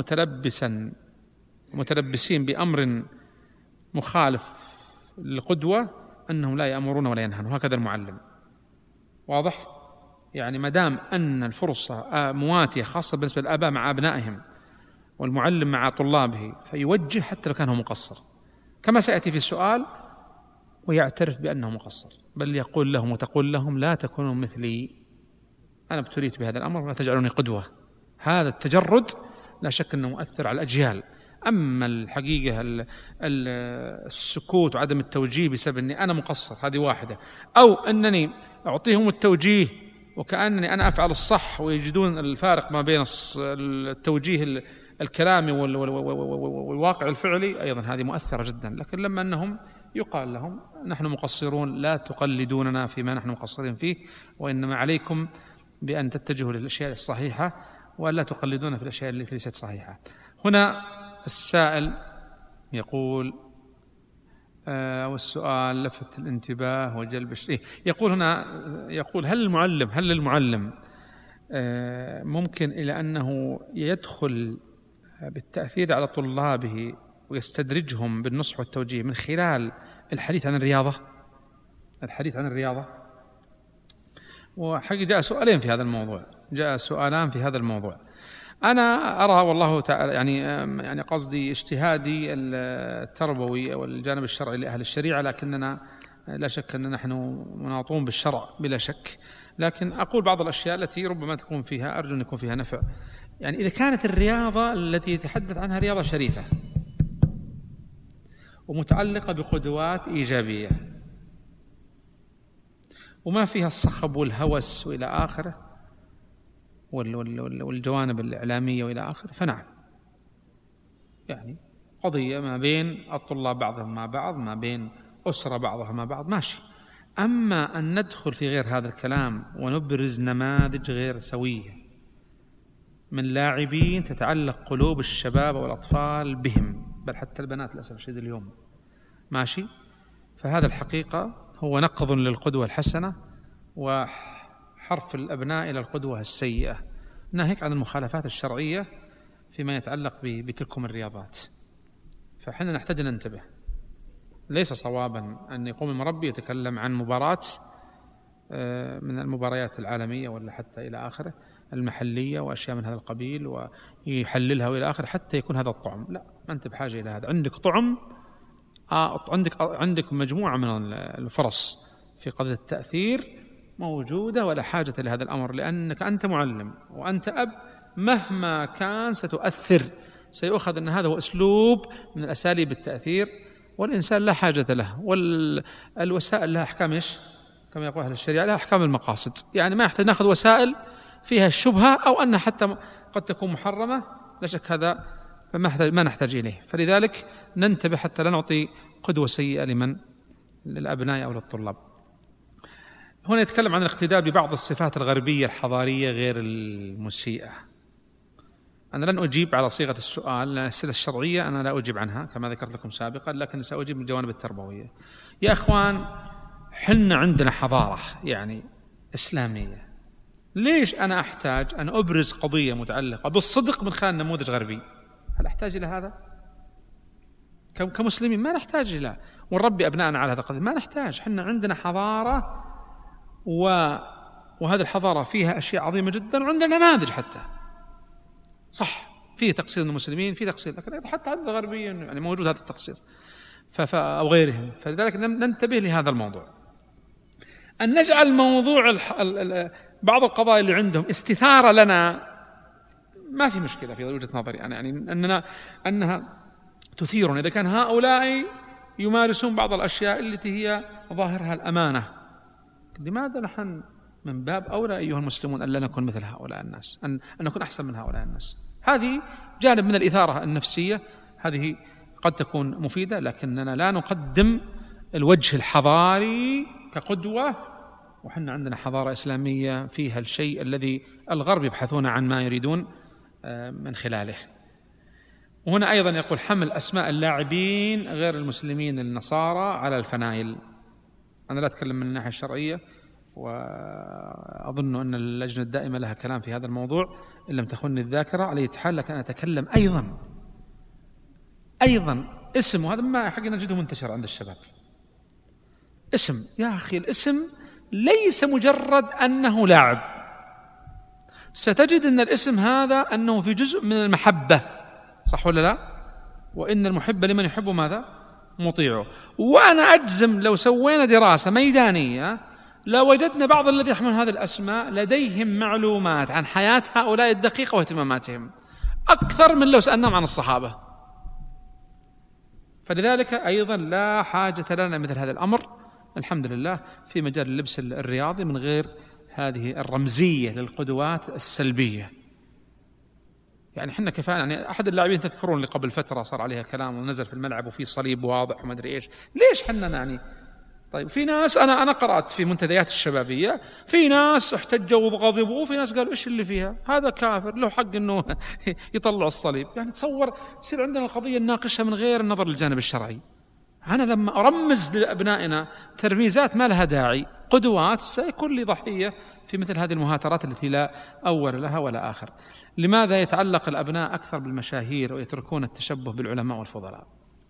متلبسين بأمر مخالف للقدوة أنهم لا يأمرون ولا ينهون. هكذا المعلم، واضح؟ يعني مدام أن الفرصة مواتية خاصة بالنسبة للآباء مع أبنائهم والمعلم مع طلابه، فيوجه حتى لو كان هو مقصر، كما سيأتي في السؤال، ويعترف بأنه مقصر، بل يقول لهم وتقول لهم: لا تكونوا مثلي، أنا ابتليت بهذا الأمر ولا تجعلوني قدوة. هذا التجرد لا شك أنه مؤثر على الأجيال. أما الحقيقة السكوت وعدم التوجيه بسبب أني أنا مقصر، هذه واحدة، أو أنني أعطيهم التوجيه وكأنني أنا أفعل الصح ويجدون الفارق ما بين التوجيه الكلامي والواقع الفعلي، أيضا هذه مؤثرة جدا. لكن لما أنهم يقال لهم: نحن مقصرون، لا تقلدوننا فيما نحن مقصرين فيه، وإنما عليكم بأن تتجهوا للأشياء الصحيحة ولا تقلدون في الأشياء التي ليست صحيحة. هنا السائل يقول، والسؤال لفت الانتباه وجلب يقول هل المعلم ممكن إلى أنه يدخل بالتأثير على طلابه ويستدرجهم بالنصح والتوجيه من خلال الحديث عن الرياضة؟ وحقيقة جاء سؤالان في هذا الموضوع. أنا أرى والله تعالى يعني قصدي اجتهادي التربوي أو الجانب الشرعي لأهل الشريعة، لكننا لا شك أن نحن مناطون بالشرع بلا شك، لكن أقول بعض الأشياء التي ربما تكون فيها، أرجو أن يكون فيها نفع. يعني إذا كانت الرياضة التي يتحدث عنها رياضة شريفة ومتعلقة بقدوات إيجابية وما فيها الصخب والهوس وإلى آخره والجوانب الإعلامية وإلى آخره، فنعم، يعني قضية ما بين الطلاب بعضهم مع بعض، ما بين أسرة بعضها مع بعض، ماشي. أما أن ندخل في غير هذا الكلام ونبرز نماذج غير سوية من لاعبين تتعلق قلوب الشباب والأطفال بهم، بل حتى البنات للأسف الشديد اليوم، ماشي، فهذا الحقيقة هو نقض للقدوة الحسنة وحرف الأبناء إلى القدوة السيئة، ناهيك عن المخالفات الشرعية فيما يتعلق بتلكم الرياضات. فحنا نحتاج أن ننتبه. ليس صوابا أن يقوم المربي يتكلم عن مباراة من المباريات العالمية ولا حتى إلى آخره المحلية وأشياء من هذا القبيل ويحللها وإلى آخره حتى يكون هذا الطعم. لا، ما أنت بحاجة إلى هذا. عندك طعم، عندك مجموعة من الفرص في قضية التأثير موجودة، ولا حاجة لهذا الأمر، لأنك أنت معلم وأنت أب، مهما كان ستؤثر، سيؤخذ أن هذا هو أسلوب من أساليب التأثير، والإنسان لا حاجة له، والوسائل لها أحكام إيش؟ كما يقول أهل الشريعة لها أحكام المقاصد. يعني ما يحتاج نأخذ وسائل فيها الشبهة أو أنها حتى قد تكون محرمة، لا شك هذا ما نحتاج إليه. فلذلك ننتبه حتى لا نعطي قدوة سيئة للأبناء أو للطلاب. هنا يتكلم عن الاقتداء ببعض الصفات الغربية الحضارية غير المسيئة. أنا لن أجيب على صيغة السؤال، لأن الأسئلة الشرعية أنا لا أجيب عنها كما ذكرت لكم سابقا، لكن سأجيب من الجوانب التربوية. يا أخوان، حنا عندنا حضارة يعني إسلامية، ليش أنا أحتاج أن أبرز قضية متعلقة بالصدق من خلال نموذج غربي؟ هل أحتاج إلى هذا؟ كمسلمين ما نحتاج إلى، ونربي أبنائنا على هذا القضية ما نحتاج. حنا عندنا حضارة وهذه الحضارة فيها أشياء عظيمة جدا، وعندنا نماذج حتى صح فيه تقصير من المسلمين، فيه تقصير، لكن حتى عند الغربيين يعني موجود هذا التقصير أو غيرهم. فلذلك ننتبه لهذا الموضوع، أن نجعل موضوع بعض القضايا اللي عندهم استثارة لنا ما في مشكلة في وجهة نظري أنا، يعني أنها تثيرنا إذا كان هؤلاء يمارسون بعض الأشياء التي هي ظاهرها الأمانة. لماذا نحن من باب أولى أيها المسلمون أن لا نكون مثل هؤلاء الناس، أن نكون أحسن من هؤلاء الناس؟ هذه جانب من الإثارة النفسية، هذه قد تكون مفيدة، لكننا لا نقدم الوجه الحضاري كقدوة، وحنا عندنا حضارة إسلامية فيها الشيء الذي الغرب يبحثون عن ما يريدون من خلاله. وهنا أيضا يقول حمل أسماء اللاعبين غير المسلمين النصارى على الفنايل. أنا لا أتكلم من الناحية الشرعية، وأظن أن اللجنة الدائمة لها كلام في هذا الموضوع إن لم تخني الذاكرة على أي حال، لكن أنا أتكلم أيضا اسم، وهذا ما حقنا نجده منتشر عند الشباب، اسم. يا أخي الاسم ليس مجرد أنه لاعب، ستجد أن الاسم هذا أنه في جزء من المحبة، صح ولا لا؟ وإن المحب لمن يحب ماذا؟ مطيعه. وأنا أجزم لو سوينا دراسة ميدانية لوجدنا بعض الذي يحملون هذه الأسماء لديهم معلومات عن حياة هؤلاء الدقيقة واهتماماتهم أكثر من لو سألناهم عن الصحابة. فلذلك أيضا لا حاجة لنا مثل هذا الأمر، الحمد لله، في مجال اللبس الرياضي من غير هذه الرمزية للقدوات السلبية. يعني حنا كفاية، يعني أحد اللاعبين تذكرون اللي قبل فترة صار عليها كلام ونزل في الملعب وفي صليب واضح وما أدري إيش، ليش حنا يعني؟ طيب في ناس أنا قرأت في منتديات الشبابية، في ناس احتجوا وغضبوا، وفي ناس قالوا إيش اللي فيها، هذا كافر له حق إنه يطلع الصليب. يعني تصور تصير عندنا القضية نناقشها من غير النظر للجانب الشرعي. أنا لما أرمز لأبنائنا ترميزات ما لها داعي، قدوات، سيكون لي ضحية في مثل هذه المهاترات التي لا أول لها ولا آخر. لماذا يتعلق الأبناء أكثر بالمشاهير ويتركون التشبه بالعلماء والفضلاء؟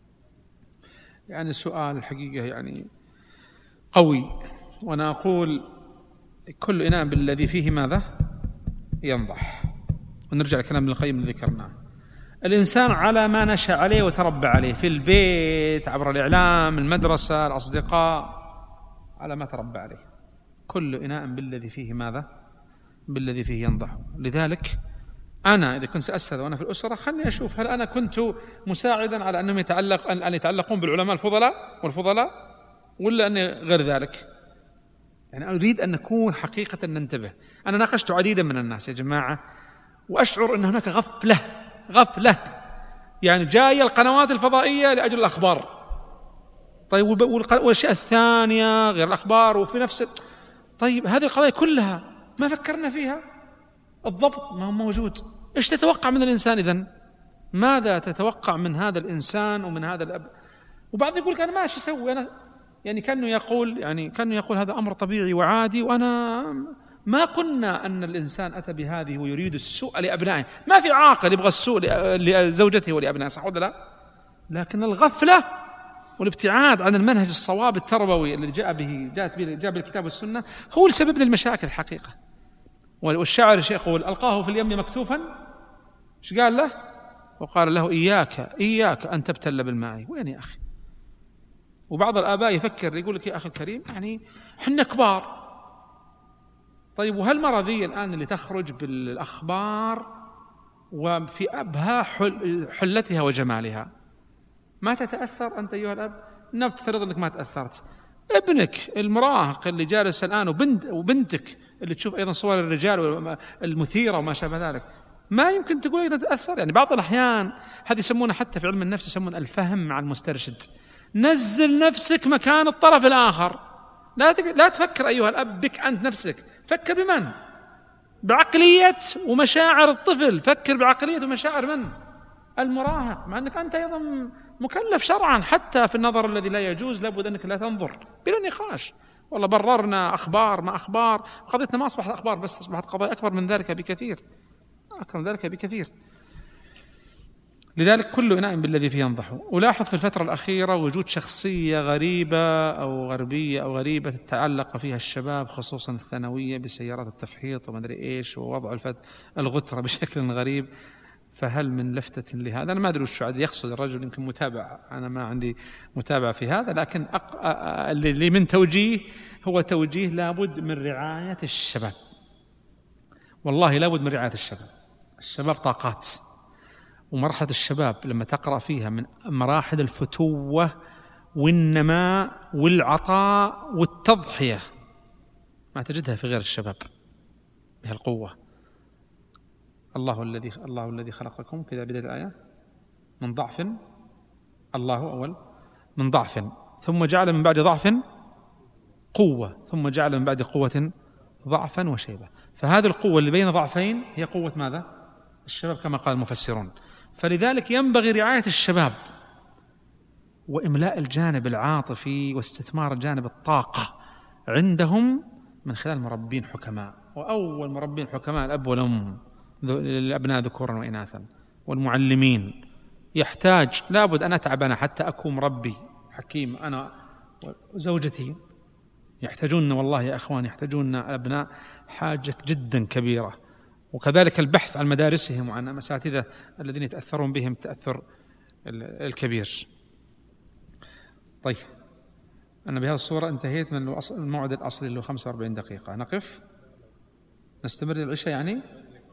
يعني السؤال الحقيقة يعني قوي، وأنا أقول كل إناء بالذي فيه ماذا؟ ينضح. ونرجع لكلام ابن القيم اللي ذكرناه، الإنسان على ما نشأ عليه وتربى عليه في البيت، عبر الإعلام، المدرسة، الأصدقاء، على ما تربى عليه. كل إناء بالذي فيه ماذا؟ بالذي فيه ينضح. لذلك أنا إذا كنت سأستاذ وأنا في الأسرة، خلني أشوف هل أنا كنت مساعدا على أنهم يتعلقون بالعلماء والفضلاء ولا أني غير ذلك. يعني أريد أن نكون حقيقة ننتبه. أنا ناقشت عديدا من الناس يا جماعة، وأشعر أن هناك غفلة، يعني جاية القنوات الفضائية لأجل الأخبار، طيب والأشياء الثانية غير الأخبار وفي نفس طيب هذه القضايا كلها ما فكرنا فيها. الضبط ما هو موجود. إيش تتوقع من الإنسان إذن؟ ماذا تتوقع من هذا الإنسان ومن هذا الأب؟ وبعض يقول أنا ماشي أسوي، أنا يعني كأنه يقول هذا أمر طبيعي وعادي، وأنا ما قلنا أن الإنسان أتى بهذه ويريد السوء لأبنائه. ما في عاقل يبغى السوء لزوجته ولأبنائه، صح ولا لا؟ لكن الغفلة والابتعاد عن المنهج الصواب التربوي الذي جاء بالكتاب والسنة هو اللي سبب للمشاكل الحقيقة. والشاعر الشيخ يقول: ألقاه في اليم مكتوفا، ايش قال له؟ وقال له: إياك أن تبتل بالماء. وين يا أخي؟ وبعض الآباء يفكر يقول لك: يا أخي الكريم، يعني حنا كبار، طيب وهل مرضية الآن اللي تخرج بالأخبار وفي أبهى حلتها وجمالها ما تتأثر أنت أيها الأب؟ نفترض أنك ما تأثرت، ابنك المراهق اللي جالس الآن وبنتك اللي تشوف أيضا صور الرجال المثيرة وما شابه ذلك، ما يمكن تقول أيضا تأثر. يعني بعض الأحيان هذه يسمونها حتى في علم النفس يسمون الفهم مع المسترشد. نزل نفسك مكان الطرف الآخر، لا تفكر أيها الأب بك أنت نفسك، فكر بمن؟ بعقلية ومشاعر الطفل. فكر بعقلية ومشاعر من؟ المراهق، مع أنك أنت أيضا مكلف شرعا حتى في النظر الذي لا يجوز، لابد أنك لا تنظر بلا نقاش. والله بررنا أخبار ما أخبار، قضيتنا ما أصبحت أخبار بس، أصبحت قضايا أكبر من ذلك بكثير. لذلك كل إناء بالذي فيه ينضح. ألاحظ في الفترة الأخيرة وجود شخصية غريبة أو غربية أو غريبة تتعلق فيها الشباب خصوصا الثانوية بسيارات التفحيط وما أدري إيش، ووضع الغترة بشكل غريب. فهل من لفتة لهذا؟ أنا ما أدري وش يقصد الرجل، يمكن متابع، أنا ما عندي متابعة في هذا، لكن اللي من توجيه هو توجيه لابد من رعاية الشباب. والله لابد من رعاية الشباب طاقات، ومرحلة الشباب لما تقرأ فيها من مراحل الفتوة والنماء والعطاء والتضحية ما تجدها في غير الشباب بهالقوة. الله الذي خلقكم كذا بداية الآية من ضعف، الله أول من ضعف ثم جعل من بعد ضعف قوة ثم جعل من بعد قوة ضعفا وشيبة. فهذه القوة اللي بين ضعفين هي قوة ماذا؟ الشباب كما قال المفسرون. فلذلك ينبغي رعاية الشباب وإملاء الجانب العاطفي واستثمار جانب الطاقة عندهم من خلال مربين حكماء. وأول مربين حكماء الأب والأم الأبناء ذكورا وإناثا، والمعلمين. يحتاج لابد أن أتعب أنا حتى أكون مربي حكيم، أنا وزوجتي يحتاجون، والله يا أخوان يحتاجون الأبناء حاجة جدا كبيرة. وكذلك البحث عن مدارسهم وعن أساتذة الذين يتأثرون بهم تأثر الكبير. طيب أنا بهذه الصورة انتهيت من الموعد الأصلي اللي هو 45 دقيقة. نقف نستمر للعشاء يعني؟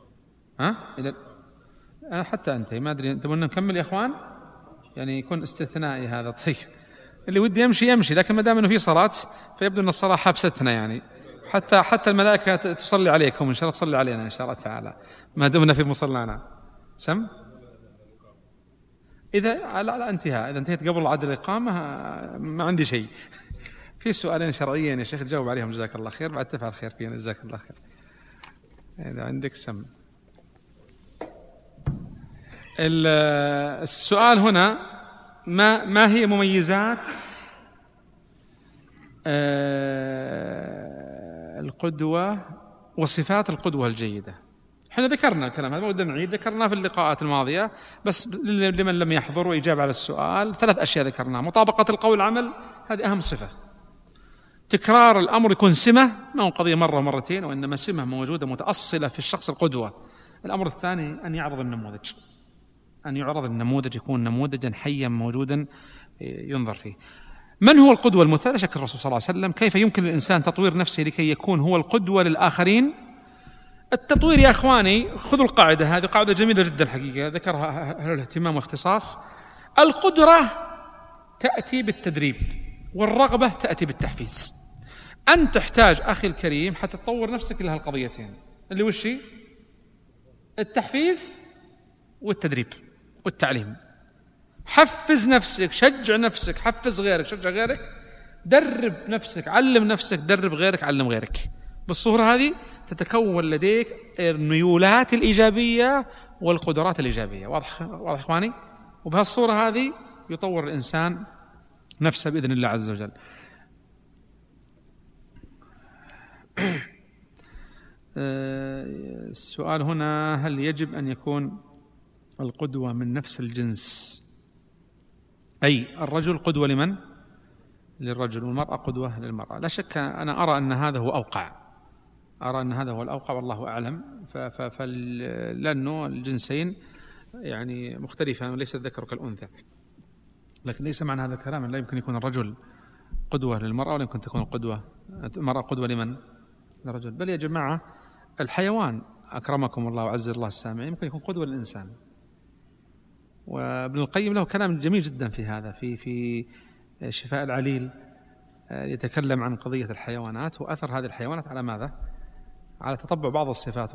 إذا أنا حتى أنتهي، ما أدري تبون نكمل يا أخوان؟ يعني يكون استثنائي هذا. طيب اللي ودي يمشي، لكن ما دام إنه في صلاة فيبدو أن الصلاة حبستنا، يعني حتى الملائكة تصلي عليكم إن شاء الله، تصلي علينا إن شاء الله تعالى ما دمنا في مصلانا. سم إذا على انتهاء، إذا انتهيت قبل عدد الإقامة ما عندي شيء. في سؤالين شرعيين يا شيخ تجاوب عليهم جزاك الله خير، بعد تفعل خير فينا جزاك الله خير. إذا عندك سم. السؤال هنا ما هي مميزات القدوة وصفات القدوة الجيدة؟ احنا ذكرنا الكلام هذا، ما ودنا نعيد، ذكرناه في اللقاءات الماضية، بس لمن لم يحضر ويجاب على السؤال 3 أشياء ذكرناها: مطابقة القول العمل، هذه أهم صفة. تكرار الأمر يكون سمة، ما هو قضية مرة ومرتين، وإنما سمة موجودة متأصلة في الشخص القدوة. الأمر الثاني أن يعرض النموذج، يكون نموذجا حيا موجودا ينظر فيه. من هو القدوة المثلى؟ شك الرسول صلى الله عليه وسلم. كيف يمكن للإنسان تطوير نفسه لكي يكون هو القدوة للآخرين؟ التطوير يا أخواني، خذوا القاعدة هذه، قاعدة جميلة جدا حقيقة ذكرها أهل الاهتمام واختصاص. القدرة تأتي بالتدريب، والرغبة تأتي بالتحفيز. أنت تحتاج أخي الكريم حتى تطور نفسك لها القضيتين، اللي وش هي؟ التحفيز والتدريب والتعليم. حفز نفسك، شجع نفسك، حفز غيرك، شجع غيرك، درب نفسك، علم نفسك، درب غيرك، علم غيرك. بالصورة هذه تتكون لديك الميولات الإيجابية والقدرات الإيجابية. واضح إخواني؟ وبهالصورة هذه يطور الإنسان نفسه بإذن الله عز وجل. السؤال هنا: هل يجب أن يكون القدوة من نفس الجنس أي الرجل قدوة لمن؟ للرجل، والمرأة قدوة للمرأة. لا شك أنا أرى أن هذا هو أوقع، أرى أن هذا هو الأوقع والله أعلم، لأنه الجنسين يعني مختلفان وليس الذكر كالأنثى، لكن ليس معنى هذا الكلام لا يمكن يكون الرجل قدوة للمرأة ولا يمكن تكون المرأة قدوة لمن؟ للرجل. بل يا جماعة الحيوان أكرمكم الله وعز الله السامعين يمكن يكون قدوة للإنسان. وابن القيم له كلام جميل جدا في هذا، في شفاء العليل يتكلم عن قضية الحيوانات وأثر هذه الحيوانات على ماذا؟ على تطبع بعض الصفات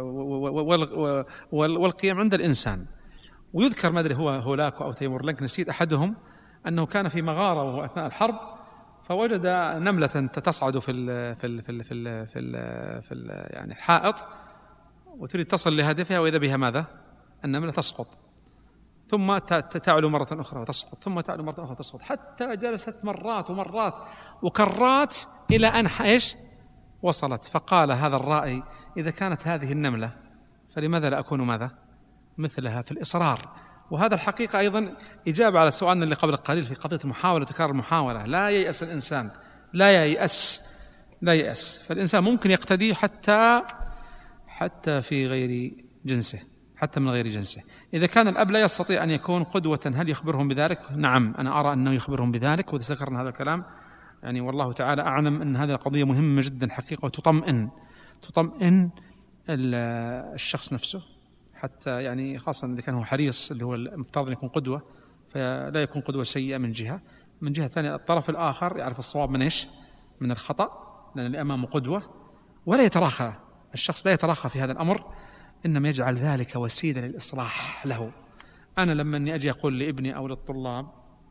والقيم عند الإنسان. ويذكر ما أدري هو هولاكو أو تيمورلنك نسيت أحدهم أنه كان في مغارة وهو أثناء الحرب فوجد نملة تصعد في يعني حائط وتريد تصل لهدفها وإذا بها ماذا؟ النملة تسقط ثم تعلو مرة أخرى وتسقط ثم تعلو مرة أخرى وتسقط حتى جلست مرات ومرات وكرات إلى أن إيش؟ وصلت. فقال هذا الرائي إذا كانت هذه النملة فلماذا لا أكون ماذا؟ مثلها في الإصرار. وهذا الحقيقة أيضا إجابة على سؤالنا اللي قبل قليل في قضية المحاولة تكرار المحاولة. لا ييأس الإنسان، لا ييأس. فالإنسان ممكن يقتدي حتى في غير جنسه، حتى من غير جنسه. إذا كان الأب لا يستطيع أن يكون قدوة هل يخبرهم بذلك؟ نعم، أنا أرى أنه يخبرهم بذلك، وذكرنا هذا الكلام يعني والله تعالى أعلم أن هذه القضية مهمة جدا حقيقة، وتطمئن الشخص نفسه، حتى يعني خاصة إذا كان هو حريص اللي هو المفترض أن يكون قدوة، فلا يكون قدوة سيئة من جهة ثانية الطرف الآخر يعرف الصواب من إيش؟ من الخطأ، لأن اللي أمامه قدوة، ولا يتراخى الشخص، لا يتراخى في هذا الأمر، إنما يجعل ذلك وسيلة للإصلاح له. أنا لما أني أجي أقول لابني أو للطلاب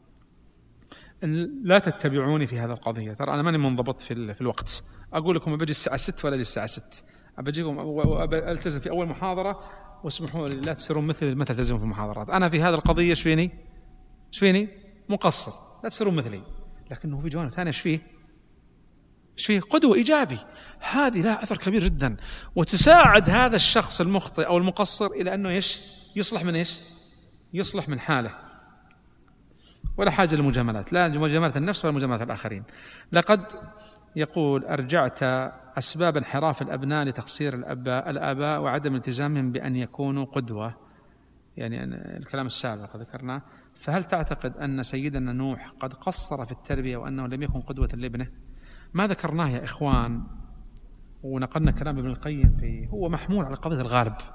لا تتبعوني في هذا القضية، ترى أنا ماني منضبط في الوقت، أقول لكم بجي الساعة 6 ولا الساعة 6، أبجيكم ألتزم في أول محاضرة واسمحوا لي لا تصيرون مثل ما تلتزموا في المحاضرات. أنا في هذه القضية شفيني مقصر، لا تصيرون مثلي. لكنه في جوانب ثانية فيه قدوة إيجابي، هذه لها أثر كبير جدا، وتساعد هذا الشخص المخطئ أو المقصر إلى أنه يصلح من حاله، ولا حاجة للمجاملات، لا مجاملة النفس ولا مجاملة الآخرين. لقد يقول أرجعت أسباب انحراف الأبناء لتقصير الآباء وعدم التزامهم بأن يكونوا قدوة، يعني الكلام السابق ذكرناه. فهل تعتقد أن سيدنا نوح قد قصر في التربية وأنه لم يكن قدوة لابنه؟ ما ذكرناه يا إخوان، ونقلنا كلام ابن القيم هو محمول على قضية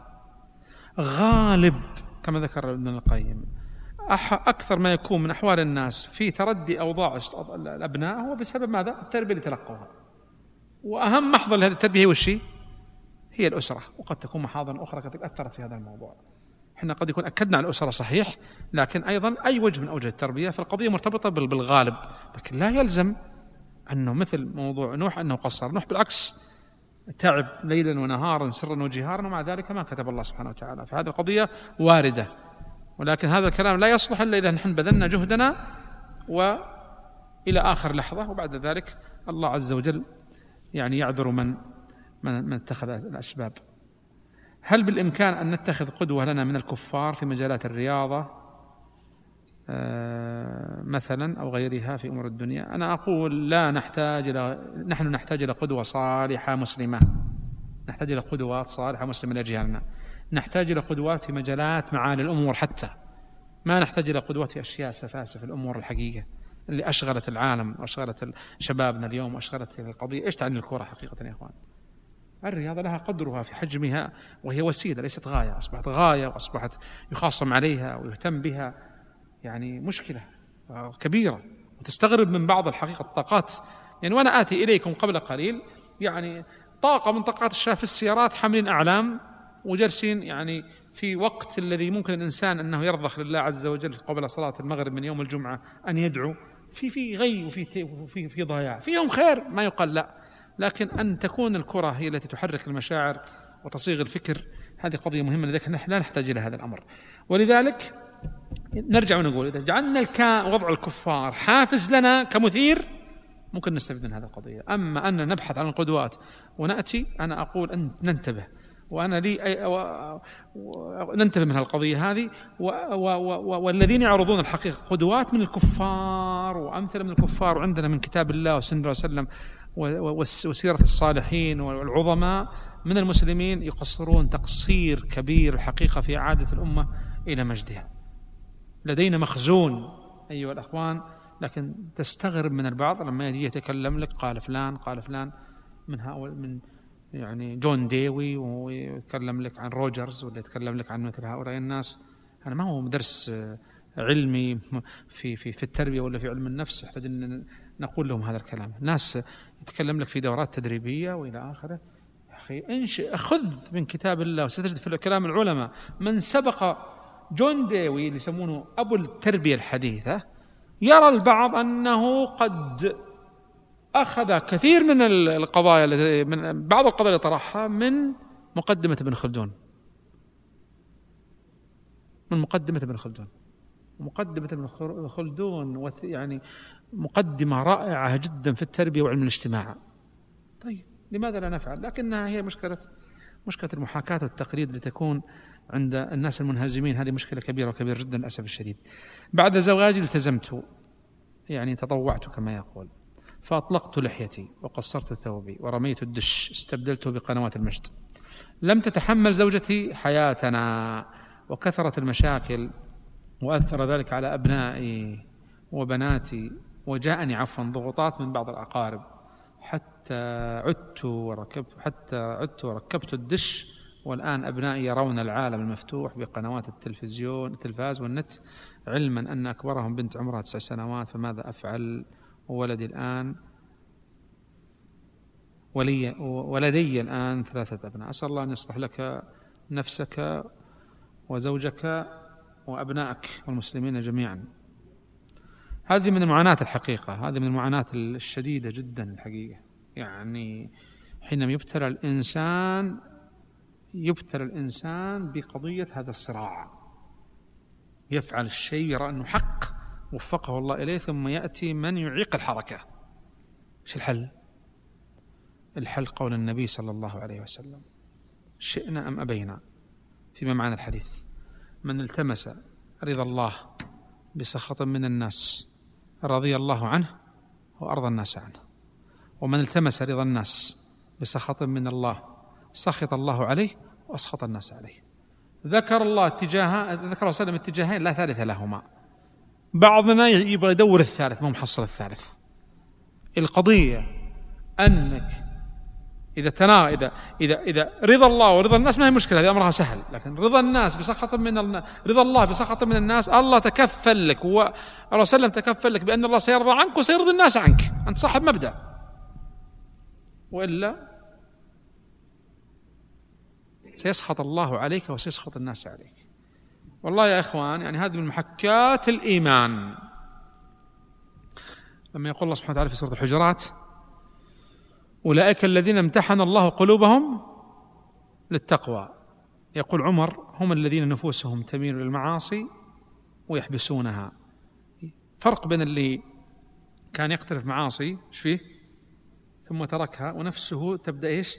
غالب كما ذكر ابن القيم. أكثر ما يكون من أحوال الناس في تردي أوضاع الأبناء هو بسبب ماذا؟ التربية اللي تلقوها. وأهم محضر لهذه التربية هي الأسرة، وقد تكون محاضر أخرى قد أثرت في هذا الموضوع. احنا قد يكون أكدنا على الأسرة صحيح، لكن أيضا أي وجه من أوجه التربية فالقضية مرتبطة بالغالب، لكن لا يلزم أنه مثل موضوع نوح أنه قصر. نوح بالعكس تعب ليلا ونهارا سرا وجهارا، ومع ذلك ما كتب الله سبحانه وتعالى. فهذه القضية واردة، ولكن هذا الكلام ي يصلح إلا إذا نحن بذلنا جهدنا وإلى آخر لحظة، وبعد ذلك الله عز وجل يعني يعذر من اتخذ الأسباب. هل بالإمكان أن نتخذ قدوة لنا من الكفار في مجالات الرياضة مثلا أو غيرها في أمور الدنيا؟ أنا أقول لا، نحن نحتاج إلى قدوة صالحة مسلمة، نحتاج إلى قدوات صالحة مسلمة لأجيالنا، نحتاج إلى قدوات في مجالات معالي الأمور، حتى ما نحتاج إلى قدوات في أشياء سفاسف الأمور الحقيقة اللي أشغلت العالم وأشغلت شبابنا اليوم وأشغلت القضية. إيش تعني الكرة حقيقة يا إخوان؟ الرياضة لها قدرها في حجمها، وهي وسيلة ليست غاية. أصبحت غاية وأصبحت يخاصم عليها ويهتم بها، يعني مشكلة كبيرة، وتستغرب من بعض الحقيقة الطاقات. يعني وأنا آتي إليكم قبل قليل يعني طاقة من طاقات الشباب في السيارات حاملين أعلام وجالسين يعني في وقت الذي ممكن الإنسان أنه يرضخ لله عز وجل قبل صلاة المغرب من يوم الجمعة أن يدعو في غي وفي ضياع، فيهم خير ما يقال لا، لكن أن تكون الكرة هي التي تحرك المشاعر وتصيغ الفكر، هذه قضية مهمة، لذلك نحن لا نحتاج إلى هذا الأمر. ولذلك نرجع ونقول إذا جعلنا وضع الكفار حافز لنا كمثير ممكن نستفيد من هذه القضية. أما أن نبحث عن القدوات ونأتي، أنا أقول أن ننتبه وأنا لي ننتبه من هالقضية هذه. والذين يعرضون الحقيقة قدوات من الكفار وأمثلة من الكفار، وعندنا من كتاب الله وسنة الله عليه وسلم وسيرة الصالحين والعظماء من المسلمين يقصرون تقصير كبير الحقيقة في إعادة الأمة إلى مجدها. لدينا مخزون أيها الأخوان، لكن تستغرب من البعض لما يجي يتكلم لك قال فلان من هؤلاء، من يعني جون ديوي، ويتكلم لك عن روجرز، ولا يتكلم لك عن مثل هؤلاء الناس. أنا ما هو مدرس علمي في التربية ولا في علم النفس يحتاج أن نقول لهم هذا الكلام. الناس يتكلم لك في دورات تدريبية وإلى آخره. يا أخي خذ من كتاب الله، وستجد في كلام العلماء من سبق جون ديوي اللي يسمونه أبو التربية الحديثة. يرى البعض أنه قد أخذ كثير من القضايا، من بعض القضايا اللي طرحها من مقدمة ابن خلدون. مقدمة ابن خلدون يعني مقدمة رائعة جدا في التربية وعلم الاجتماع. طيب لماذا لا نفعل؟ لكنها هي مشكلة المحاكاة والتقليد اللي تكون عند الناس المنهزمين. هذه مشكلة كبيرة جدا للأسف الشديد. بعد زواجي التزمت، يعني تطوعت كما يقول، فأطلقت لحيتي وقصرت ثوبي ورميت الدش، استبدلته بقنوات المجد. لم تتحمل زوجتي حياتنا، وكثرت المشاكل، وأثر ذلك على أبنائي وبناتي، وجاءني ضغوطات من بعض الأقارب، حتى عدت وركبت الدش. والآن أبنائي يرون العالم المفتوح بقنوات التلفاز والنت، علما أن أكبرهم بنت عمرها 9 سنوات. فماذا أفعل؟ وولدي الآن ولدي الآن 3 أبناء. أسأل الله أن يصلح لك نفسك وزوجك وأبنائك والمسلمين جميعا. هذه من المعاناة الحقيقة، هذه من المعاناة الشديدة جدا الحقيقة. يعني حينما يبتلى الإنسان بقضية هذا الصراع، يفعل الشيء يرى أنه حق وفقه الله إليه، ثم يأتي من يعيق الحركة. إيش الحل؟ الحل قول النبي صلى الله عليه وسلم: شئنا أم أبينا، فيما معنى الحديث: من التمس رضا الله بسخط من الناس رضي الله عنه وأرضى الناس عنه، ومن التمس رضا الناس بسخط من الله سخط الله عليه وأسخط الناس عليه. ذكر الله ذكر وسلم اتجاهين لا ثالث لهما. بعضنا يبغى يدور الثالث، ما محصل الثالث. القضية أنك إذا رضا الله ورضا الناس ما هي مشكلة، هذه أمرها سهل. لكن رضا الله بسخط من الناس، الله تكفل لك والرسول صلى الله عليه وسلم تكفل لك بأن الله سيرضى عنك وسيرضي الناس عنك، أنت صاحب مبدأ، وإلا سيسخط الله عليك وسيسخط الناس عليك. والله يا إخوان، يعني هذه من محكات الإيمان. لما يقول الله سبحانه وتعالى في سورة الحجرات: أولئك الذين امتحن الله قلوبهم للتقوى. يقول عمر: هم الذين نفوسهم تميل للمعاصي ويحبسونها. فرق بين اللي كان يقترف معاصي ايش فيه ثم تركها ونفسه تبدأ ايش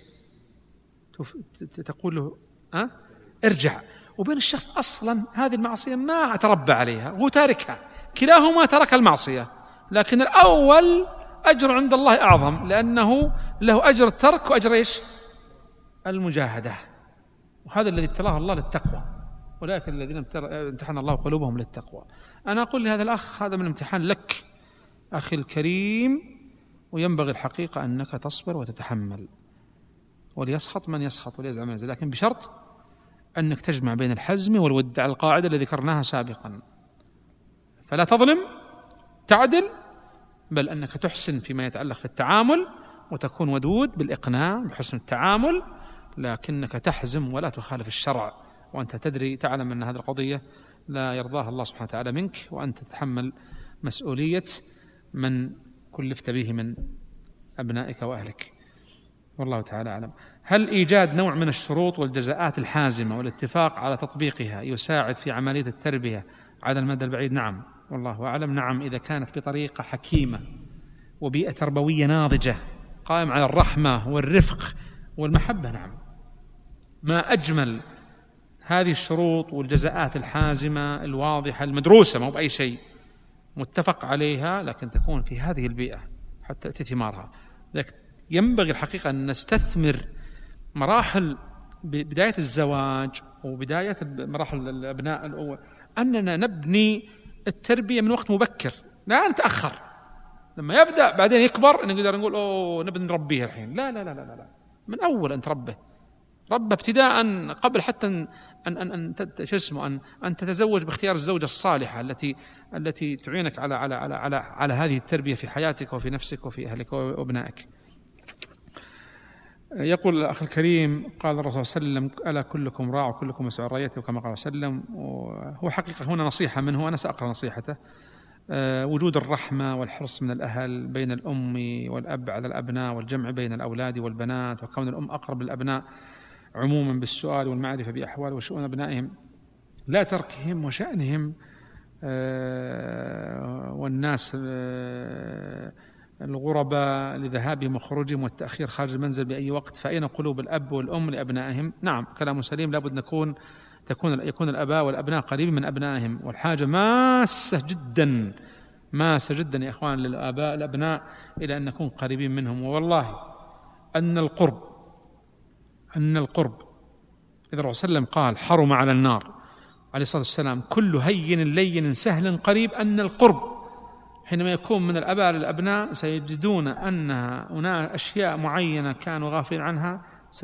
تقول له ارجع، وبين الشخص أصلا هذه المعصية ما تربى عليها وهو تاركها. كلاهما ترك المعصية، لكن الأول أجر عند الله أعظم، لأنه له أجر الترك وأجر إيش المجاهدة. وهذا الذي ابتلاه الله للتقوى. أولئك الذين امتحن الله قلوبهم للتقوى. أنا أقول لهذا الأخ: هذا من امتحان لك أخي الكريم، وينبغي الحقيقة أنك تصبر وتتحمل، وليسخط من يسخط وليزعم من يزعم، لكن بشرط أنك تجمع بين الحزم والود على القاعدة التي ذكرناها سابقا. فلا تظلم تعدل، بل أنك تحسن فيما يتعلق في التعامل، وتكون ودود بالإقناع بحسن التعامل، لكنك تحزم ولا تخالف الشرع، وأنت تعلم أن هذه القضية لا يرضاها الله سبحانه وتعالى منك، وأنت تتحمل مسؤولية من كلفت به من أبنائك وأهلك. والله تعالى أعلم. هل إيجاد نوع من الشروط والجزاءات الحازمة والاتفاق على تطبيقها يساعد في عملية التربية على المدى البعيد؟ نعم، والله أعلم. نعم، إذا كانت بطريقة حكيمة وبيئة تربوية ناضجة قائم على الرحمة والرفق والمحبة، نعم. ما أجمل هذه الشروط والجزاءات الحازمة الواضحة المدروسة، ما هو بأي شيء، متفق عليها، لكن تكون في هذه البيئة حتى تأتي ثمارها. لذلك ينبغي الحقيقة أن نستثمر مراحل بداية الزواج وبداية مراحل الأبناء الأول، أننا نبني التربية من وقت مبكر، لا نتأخر لما يبدأ بعدين يكبر نقدر نقول أوه نبي نربيه الحين. لا لا لا لا لا، من أول أن تربه، رب ابتداء قبل حتى أن تتزوج باختيار الزوجة الصالحة التي تعينك على هذه التربية في حياتك وفي نفسك وفي أهلك وأبنائك. يقول الأخ الكريم: قال الرسول صلى الله عليه وسلم: ألا كلكم راع وكلكم مسؤول عن رعيته، كما قال صلى الله عليه وسلم. وهو حقيقة هنا نصيحة منه، وأنا سأقرأ نصيحته. وجود الرحمة والحرص من الأهل بين الأم والأب على الأبناء، والجمع بين الأولاد والبنات، وكون الأم أقرب للأبناء عموما بالسؤال والمعرفة بأحوال وشؤون أبنائهم، لا تركهم وشأنهم والناس الغرباء لذهابهم وخروجهم والتأخير خارج المنزل بأي وقت، فأين قلوب الأب والأم لأبنائهم؟ نعم، كلام سليم، لابد يكون الآباء والأبناء قريبين من أبنائهم، والحاجة ماسة جدا يا إخوان للآباء الأبناء إلى أن نكون قريبين منهم. والله أن القرب إذا الرسول صلى الله عليه وسلم قال: حرم على النار عليه الصلاة والسلام كل هين لين سهل قريب، أن القرب حينما يكون من الآباء للأبناء سيجدون أن هناك أشياء معينة كانوا غافلين عنها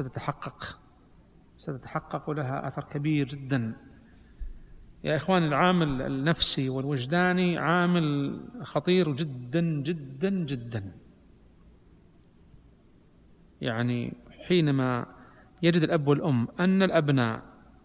ستتحقق لها أثر كبير جدا. يا إخوان، العامل النفسي والوجداني عامل خطير جدا جدا جدا. يعني حينما يجد الأب والأم أن الأبناء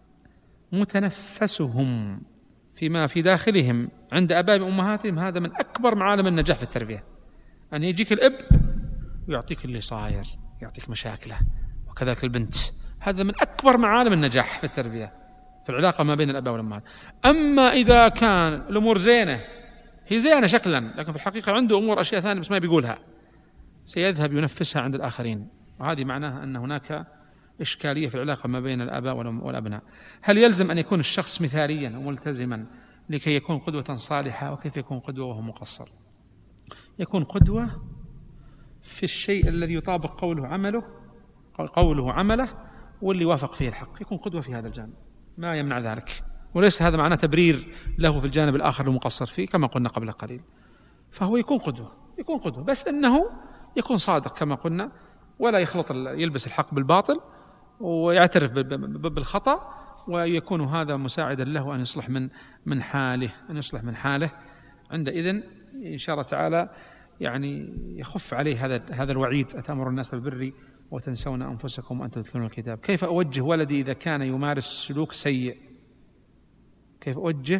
متنفسهم فيما في داخلهم عند آبائهم وأمهاتهم، هذا من أكبر معالم النجاح في التربية. أن يجيك الأب ويعطيك اللي صاير، يعطيك مشاكله، وكذلك البنت، هذا من أكبر معالم النجاح في التربية في العلاقة ما بين الآباء والأمهات. أما إذا كان الأمور زينة، هي زينة شكلا، لكن في الحقيقة عنده أمور أشياء ثانية بس ما بيقولها، سيذهب ينفسها عند الآخرين، وهذه معناها أن هناك إشكالية في العلاقة ما بين الآباء والأبناء. هل يلزم أن يكون الشخص مثاليا وملتزما لكي يكون قدوة صالحة؟ وكيف يكون قدوة وهو مقصر؟ يكون قدوة في الشيء الذي يطابق قوله عمله واللي يوافق فيه الحق، يكون قدوة في هذا الجانب، ما يمنع ذلك، وليس هذا معناه تبرير له في الجانب الآخر المقصر فيه كما قلنا قبل قليل. فهو يكون قدوة، بس أنه يكون صادق كما قلنا، ولا يلبس الحق بالباطل، ويعترف بالخطأ، ويكون هذا مساعدا له أن يصلح من حاله. عندئذ إن شاء الله تعالى يعني يخف عليه هذا الوعيد: أتأمر الناس بالبر وتنسون أنفسكم وأنتم تتلون الكتاب. كيف أوجه ولدي إذا كان يمارس سلوك سيء؟ كيف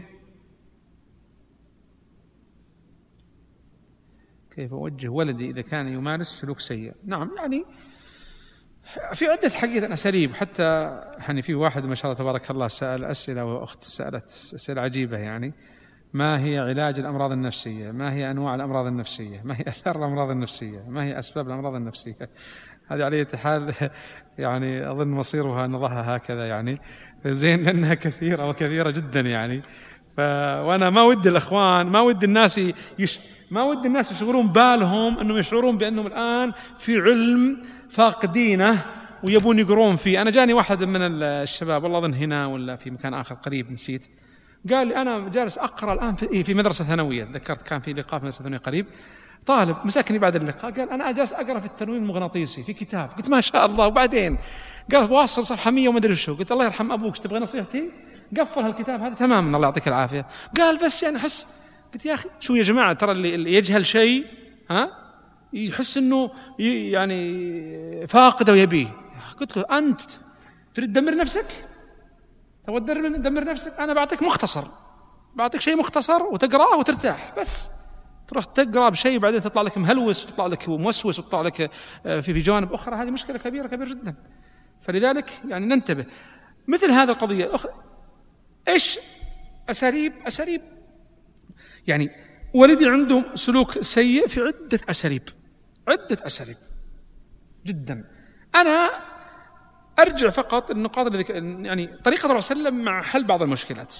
أوجه ولدي إذا كان يمارس سلوك سيء؟ نعم، يعني في عدة حقيقة أساليب. حتى يعني في واحد ما شاء الله تبارك الله سأل أسئلة، وأخت سألت أسئلة عجيبة، يعني ما هي علاج الأمراض النفسية؟ ما هي أنواع الأمراض النفسية؟ ما هي أثار الأمراض النفسية؟ ما هي أسباب الأمراض النفسية؟ هذه على أي حال يعني أظن مصيرها نضعها هكذا، يعني زين، لأنها كثيرة وكثيرة جدا يعني. وأنا ما ودي الأخوان، ما ودي الناس يشغلون بالهم أنهم يشعرون بأنهم الآن في علم فاقدينه ويبون يقرون فيه. أنا جاني واحد من الشباب، والله أظن هنا ولا في مكان آخر قريب نسيت، قال لي: أنا جالس أقرأ الآن في مدرسة ثانوية، ذكرت كان في لقاء في مدرسة ثانوية قريب، طالب مسكني بعد اللقاء قال: أنا جالس أقرأ في التنويم المغناطيسي في كتاب. قلت: ما شاء الله. وبعدين قال: واصل صفحة 100 وما أدري شو. قلت: الله يرحم أبوك، تبغى نصيحتي؟ قفل هالكتاب هذا تماما، الله يعطيك العافية. قال: بس يعني أحس. قلت: يا أخي شو يا جماعة، ترى اللي يجهل شيء يحس أنه يعني فاقده ويبيه. قلت له: أنت تريد تدمر نفسك؟ تبغى تدمر نفسك؟ أنا بعطيك شيء مختصر وتقرأه وترتاح، بس تروح تقرأ بشيء وبعدين تطلع لك مهلوس وتطلع لك موسوس وتطلع لك في جوانب أخرى، هذه مشكلة كبيرة جدا. فلذلك يعني ننتبه مثل هذا القضية. إيش أساليب يعني ولدي عنده سلوك سيء في عدة أساليب جدا. أنا أرجع فقط النقاط يعني طريقة الرسول صلى الله عليه وسلم مع حل بعض المشكلات.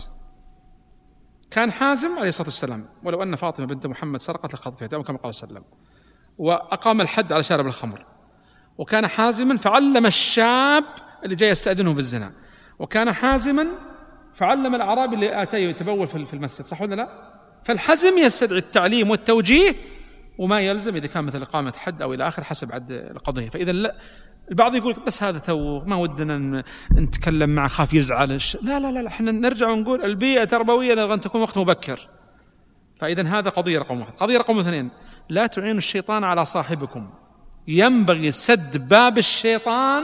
كان حازم عليه الصلاة والسلام، ولو أن فاطمة بنت محمد سرقت لقطعت يدها كما قال صلى الله عليه وسلم، وأقام الحد على شارب الخمر. وكان حازما فعلم الشاب اللي جاي يستأذنه بالزنا، وكان حازما فعلم الأعرابي اللي آتيه يتبول في المسجد، صح ولا لا؟ فالحزم يستدعي التعليم والتوجيه، وما يلزم إذا كان مثل إقامة حد أو إلى آخر حسب عد القضية. فإذا لا، البعض يقول بس هذا تو ما ودنا نتكلم معه خاف يزعل. لا لا لا، احنا نرجع ونقول البيئة تربوية لازم أن تكون وقت مبكر. فإذا هذا قضية رقم واحد. قضية رقم اثنين، لا تعينوا الشيطان على صاحبكم. ينبغي سد باب الشيطان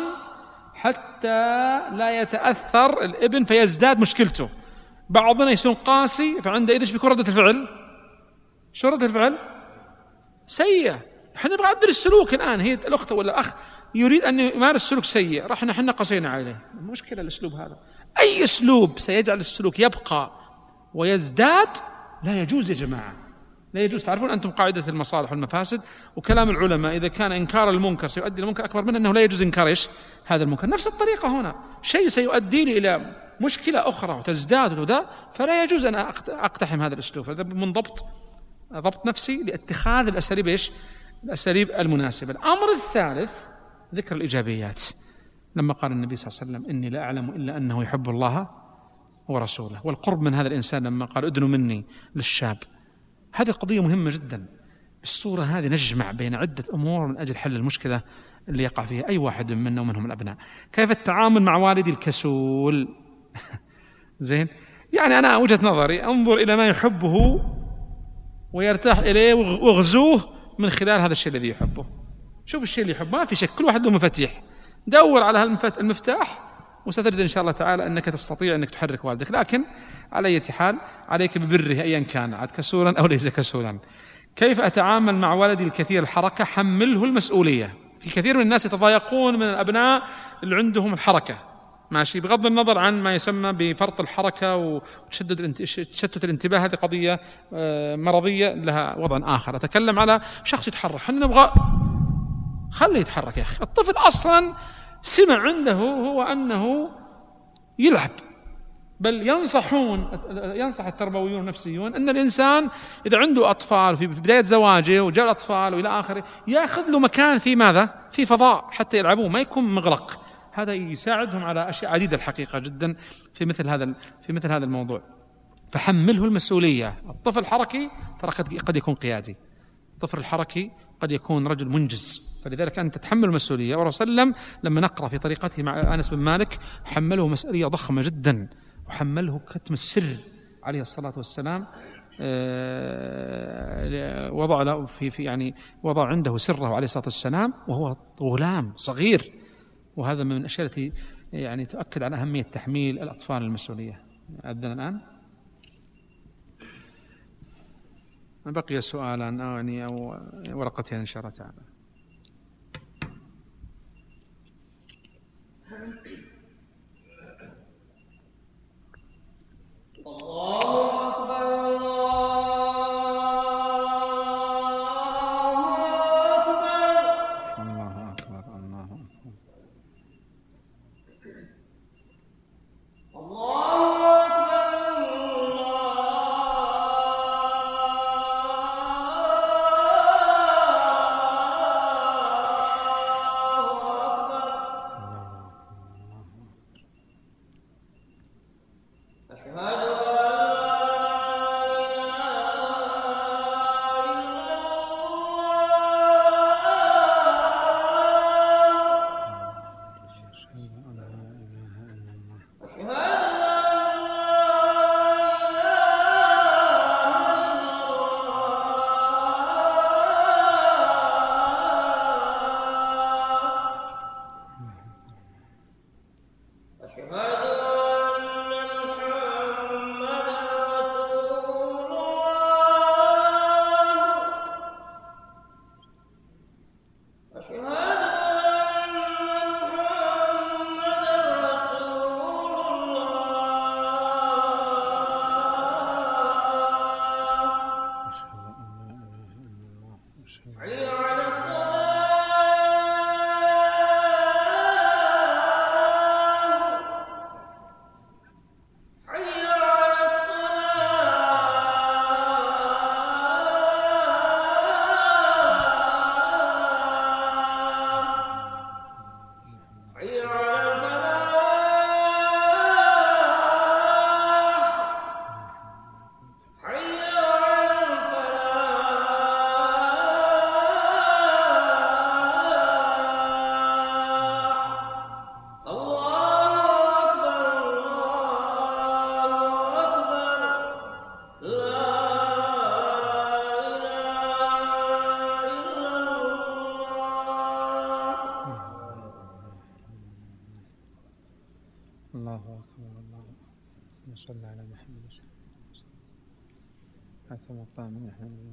حتى لا يتأثر الابن فيزداد مشكلته. بعضنا يكون قاسي، فعنده إيش بيكون ردة الفعل؟ شو ردة الفعل؟ سيئة. احنا نبغى نعدل السلوك الآن، هي الأخت ولا الأخ يريد أن يمارس سلوك سيء، رحنا احنا قسينا عليه. مشكلة الأسلوب هذا. أي أسلوب سيجعل السلوك يبقى ويزداد لا يجوز يا جماعة، لا يجوز. تعرفون أنتم قاعدة المصالح والمفاسد وكلام العلماء، إذا كان إنكار المنكر سيؤدي لمنكر أكبر منه، أنه لا يجوز إنكار إيش؟ هذا المنكر. نفس الطريقة هنا، شيء سيؤدي إلى مشكلة أخرى وتزداد وتزداد، فلا يجوز أن أقتحم هذا الأسلوب. فهذا من ضبط نفسي لاتخاذ الأساليب إيش؟ الأساليب المناسبة. الأمر الثالث ذكر الإيجابيات. لما قال النبي صلى الله عليه وسلم إني لا أعلم إلا أنه يحب الله ورسوله، والقرب من هذا الإنسان لما قال ادنوا مني للشاب. هذه قضية مهمة جدا. بالصورة هذه نجمع بين عدة أمور من أجل حل المشكلة اللي يقع فيها أي واحد منا ومنهم الأبناء. كيف التعامل مع والدي الكسول؟ زين، يعني أنا وجهة نظري أنظر إلى ما يحبه ويرتاح إليه واغزوه من خلال هذا الشيء الذي يحبه. شوف الشيء اللي يحبه، ما في شك، كل واحد له مفاتيح، دور على المفتاح وستجد إن شاء الله تعالى أنك تستطيع أنك تحرك والدك. لكن على أي حال عليك ببره أيا كان، عاد كسولا أو ليس كسولا. كيف أتعامل مع ولدي الكثير الحركة؟ حمله المسؤولية. في كثير من الناس يتضايقون من الأبناء اللي عندهم الحركة، ماشي، بغض النظر عن ما يسمى بفرط الحركة وتشتت الانتباه. هذه قضية مرضية لها وضع آخر. أتكلم على شخص يتحرك، احنا نبغى خليه يتحرك. يا أخي الطفل أصلا سمع عنده هو أنه يلعب، بل ينصح التربويون النفسيون أن الإنسان إذا عنده أطفال في بداية زواجه وجاء الأطفال وإلى آخره يأخذ له مكان في ماذا؟ في فضاء حتى يلعبون، ما يكون مغلق. هذا يساعدهم على أشياء عديدة الحقيقة جدا في مثل هذا الموضوع. فحمله المسؤولية. الطفل الحركي ترى قد يكون قيادي، الطفل الحركي قد يكون رجل منجز، فلذلك أنت تتحمل المسؤولية. والرسول صلى الله عليه وسلم لما نقرأ في طريقته مع أنس بن مالك حمله مسؤولية ضخمة جدا، وحمله كتم السر عليه الصلاة والسلام. وضع له يعني وضع عنده سره عليه الصلاة والسلام وهو غلام صغير. وهذا من الأشياء التي يعني تؤكد على أهمية تحميل الأطفال المسؤولية. أذن الآن. بقي سؤالا يعني أو ورقتين إن شاء الله تعالى. الله أكبر الله أكبر صلى على محمد حتى مقام يحمد.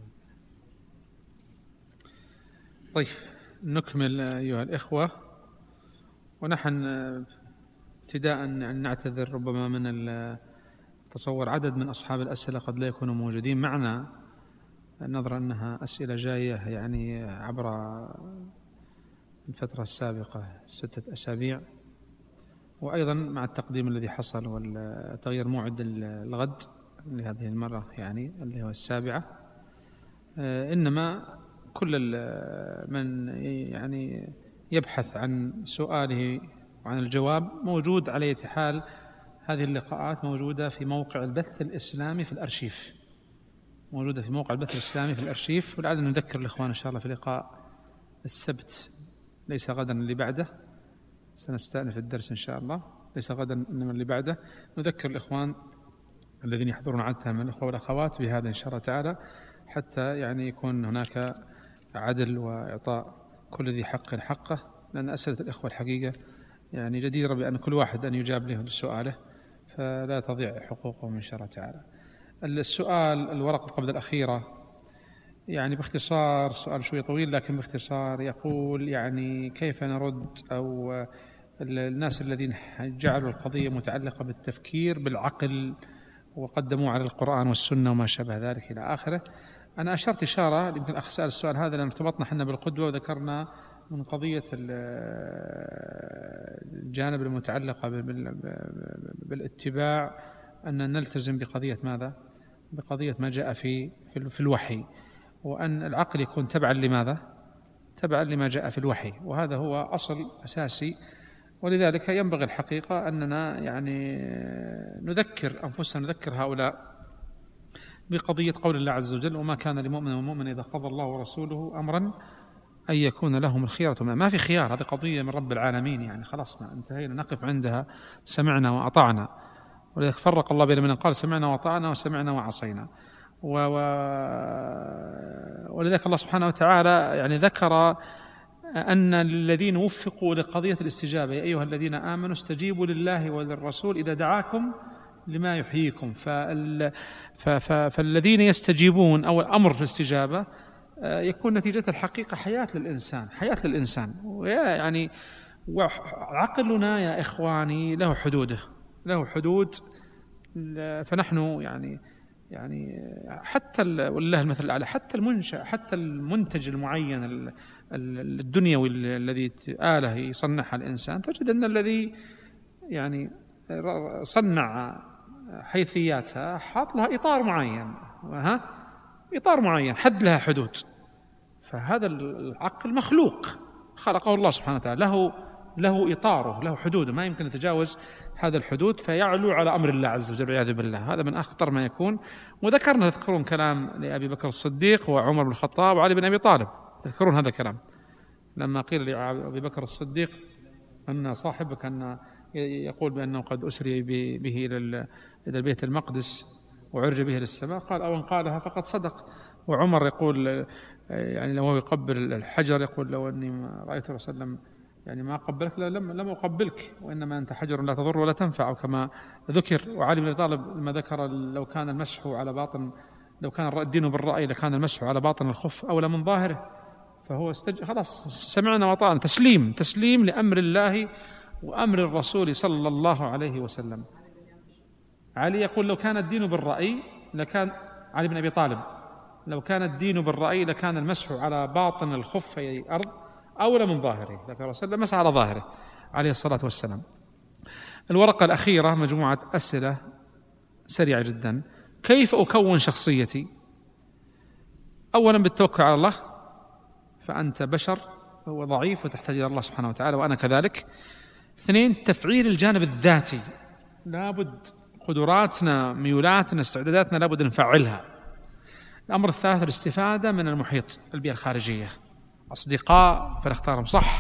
طيب نكمل أيها الإخوة، ونحن ابتداء نعتذر ربما من تصور عدد من أصحاب الأسئلة قد لا يكونوا موجودين معنا، نظرا أنها أسئلة جاية يعني عبر الفترة السابقة 6 أسابيع، وأيضا مع التقديم الذي حصل والتغيير موعد الغد لهذه المرة يعني اللي هو 7، إنما كل من يعني يبحث عن سؤاله وعن الجواب موجود على أي حال. هذه اللقاءات موجودة في موقع البث الإسلامي في الأرشيف، موجودة في موقع البث الإسلامي في الأرشيف. ولعل نذكر الإخوان إن شاء الله في لقاء السبت، ليس غدا اللي بعده، سنستأنف الدرس إن شاء الله، ليس غدا إنما اللي بعده. نذكر الإخوان الذين يحضرون عادة من الإخوة والأخوات بهذا إن شاء الله تعالى، حتى يعني يكون هناك عدل وإعطاء كل ذي حق حقه، لأن أسئلة الإخوة الحقيقة يعني جديرة بأن كل واحد أن يجاب له لسؤاله، فلا تضيع حقوقهم إن شاء الله تعالى. السؤال الورقة قبل الأخيرة يعني باختصار، سؤال شوي طويل لكن باختصار، يقول يعني كيف نرد أو الناس الذين جعلوا القضية متعلقة بالتفكير بالعقل وقدموا على القرآن والسنة وما شابه ذلك إلى آخره. أنا أشرت إشارة، يمكن الأخ سأل السؤال هذا لأن ارتبطنا حنا بالقدوة وذكرنا من قضية الجانب المتعلقة بالاتباع أن نلتزم بقضية ماذا؟ بقضية ما جاء في الوحي، وأن العقل يكون تبعا لماذا؟ تبعا لما جاء في الوحي، وهذا هو أصل أساسي. ولذلك ينبغي الحقيقة أننا يعني نذكر أنفسنا، نذكر هؤلاء بقضية قول الله عز وجل: وما كان لمؤمن ومؤمن إذا قضى الله ورسوله أمرا أن يكون لهم الخيرة. ما في خيار، هذه قضية من رب العالمين، يعني خلاص ما انتهينا، نقف عندها سمعنا وأطعنا. ولذلك فرق الله بين من قال سمعنا وأطعنا وسمعنا وعصينا. ولذلك الله سبحانه وتعالى يعني ذكر أن الذين وفقوا لقضية الاستجابة: يا أيها الذين آمنوا استجيبوا لله وللرسول إذا دعاكم لما يحييكم. فالذين يستجيبون أو الأمر في الاستجابة يكون نتيجة الحقيقة حياة للإنسان، حياة للإنسان. يعني وعقلنا يا إخواني له حدوده، له حدود. فنحن يعني حتى ولله المثل الأعلى، حتى المنشأ، حتى المنتج المعين الدنيوي الذي آلة يصنعها الإنسان، تجد أن الذي يعني صنع حيثياتها حاط لها إطار معين، إطار معين، حد لها حدود. فهذا العقل مخلوق خلقه الله سبحانه وتعالى، له إطاره، له حدوده، ما يمكن يتجاوز هذا الحدود فيعلو على أمر الله عز وجل والعياذ بالله. هذا من أخطر ما يكون. وذكرنا، تذكرون كلام لأبي بكر الصديق وعمر بن الخطاب وعلي بن أبي طالب، تذكرون هذا الكلام لما قيل لأبي بكر الصديق أن صاحبك أن يقول بأنه قد أسري به إلى البيت المقدس وعرج به للسماء، قال: أو إن قالها فقد صدق. وعمر يقول يعني لو يقبل الحجر يقول: لو أني رأيت الرسول صلى الله عليه وسلم يعني ما قبلك لم أقبلك، وإنما أنت حجر لا تضر ولا تنفع كما ذكر. وعلي بن أبي طالب لما ذكر: لو كان المسح على باطن، لو كان الدين بالرأي لكان المسح على باطن الخف أولى من ظاهره. فهو خلاص سمعنا وطاعنا، تسليم لأمر الله وأمر الرسول صلى الله عليه وسلم. علي يقول: لو كان الدين بالرأي لكان، علي بن أبي طالب، لو كان الدين بالرأي لكان المسح على باطن الخف أي أرض أولى من ظاهره، لكن الرسول مسح على ظاهره عليه الصلاة والسلام. الورقة الأخيرة مجموعة أسئلة سريعة جدا. كيف أكون شخصيتي؟ أولا بالتوكل على الله، فأنت بشر وضعيف وتحتاج إلى الله سبحانه وتعالى وأنا كذلك. 2 تفعيل الجانب الذاتي، لابد قدراتنا، ميولاتنا، استعداداتنا لابد نفعلها. الأمر الثالث الاستفادة من المحيط، البيئة الخارجية، أصدقاء فنختارهم صح،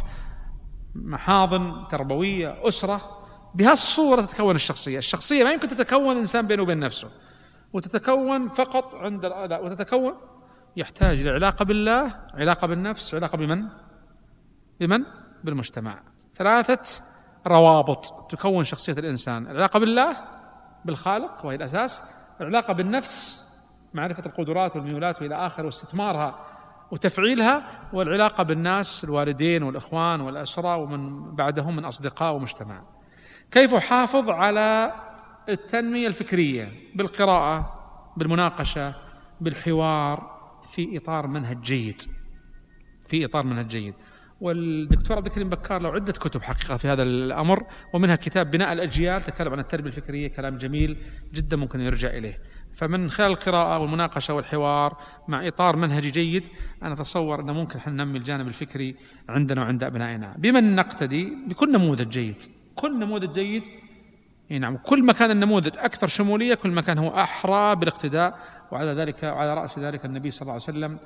محاضن تربوية، أسرة. بهالصورة تتكون الشخصية ما يمكن تتكون إنسان بينه وبين نفسه وتتكون فقط عند الأداء، وتتكون يحتاج لعلاقة بالله، علاقة بالنفس، علاقة بمن؟ بالمجتمع. 3 روابط تكون شخصية الإنسان: العلاقة بالله، بالخالق وهي الأساس، العلاقة بالنفس، معرفة القدرات والميولات وإلى آخره واستثمارها وتفعيلها، والعلاقة بالناس، الوالدين والإخوان والأسرة ومن بعدهم من أصدقاء ومجتمع. كيف أحافظ على التنمية الفكرية؟ بالقراءة، بالمناقشة، بالحوار، في إطار منهج جيد، في إطار منهج جيد. والدكتور عبد الكريم بكار له عدة كتب حقيقة في هذا الأمر، ومنها كتاب بناء الأجيال تكلم عن التربية الفكرية، كلام جميل جدا ممكن يرجع إليه. فمن خلال القراءة والمناقشة والحوار مع إطار منهجي جيد، أنا أتصور أن ممكن ننمي الجانب الفكري عندنا وعند أبنائنا. بمن نقتدي؟ بكل نموذج جيد، كل نموذج جيد. نعم، كل ما كان النموذج أكثر شمولية كل ما كان هو أحرى بالاقتداء. وعلى ذلك، وعلى رأس ذلك النبي صلى الله عليه وسلم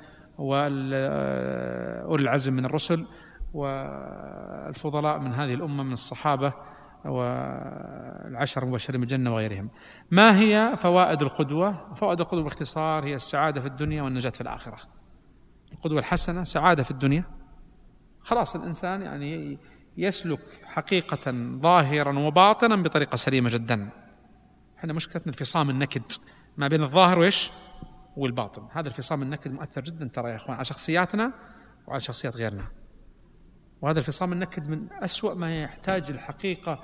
وأولي العزم من الرسل والفضلاء من هذه الأمة من الصحابة والعشر المبشرين بالجنة وغيرهم. ما هي فوائد القدوة؟ فوائد القدوة باختصار هي السعادة في الدنيا والنجاة في الآخرة. القدوة الحسنة سعادة في الدنيا، خلاص الإنسان يعني يسلك حقيقة ظاهرا وباطنا بطريقة سليمة جدا. احنا مشكلتنا انفصام النكد ما بين الظاهر وإيش والباطن. هذا الانفصام النكد مؤثر جدا ترى يا أخوان على شخصياتنا وعلى شخصيات غيرنا، وهذا الانفصام النكد من أسوأ ما يحتاج الحقيقة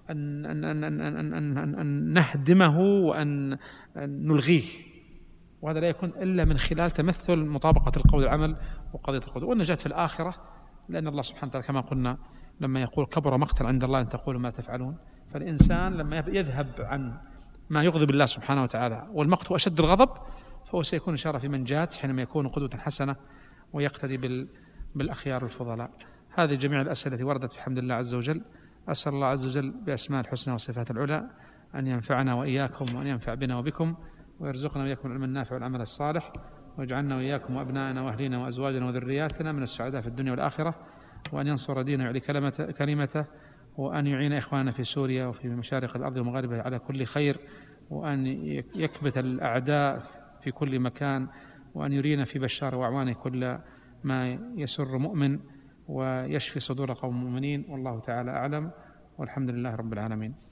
أن نهدمه وأن نلغيه، وهذا لا يكون إلا من خلال تمثل مطابقة القول والعمل وقضية القدوة والنجاة في الآخرة. لأن الله سبحانه وتعالى كما قلنا لما يقول: كبر مقتا عند الله أن تقولوا ما تفعلون. فالإنسان لما يذهب عن ما يغضب الله سبحانه وتعالى، والمقت هو أشد الغضب، فهو سيكون إن شاء الله في منجات حينما يكون قدوة حسنة ويقتدي بالأخيار الفضلاء. هذه جميع الأسئلة التي وردت بحمد الله عز وجل. أسأل الله عز وجل بأسماء الحسنى وصفات العلى أن ينفعنا وإياكم وأن ينفع بنا وبكم، ويرزقنا وإياكم العلم النافع والعمل الصالح، ويجعلنا وإياكم وأبنائنا وأهلنا وأزواجنا وذرياتنا من السعداء في الدنيا والآخرة، وأن ينصر دينه ويعلي كلمته، وأن يعين إخواننا في سوريا وفي مشارق الأرض ومغاربها على كل خير، وأن يكبت الأعداء في كل مكان، وأن يرينا في بشار وأعوانه كل ما يسر مؤمن ويشفي صدور قوم المؤمنين. والله تعالى أعلم، والحمد لله رب العالمين.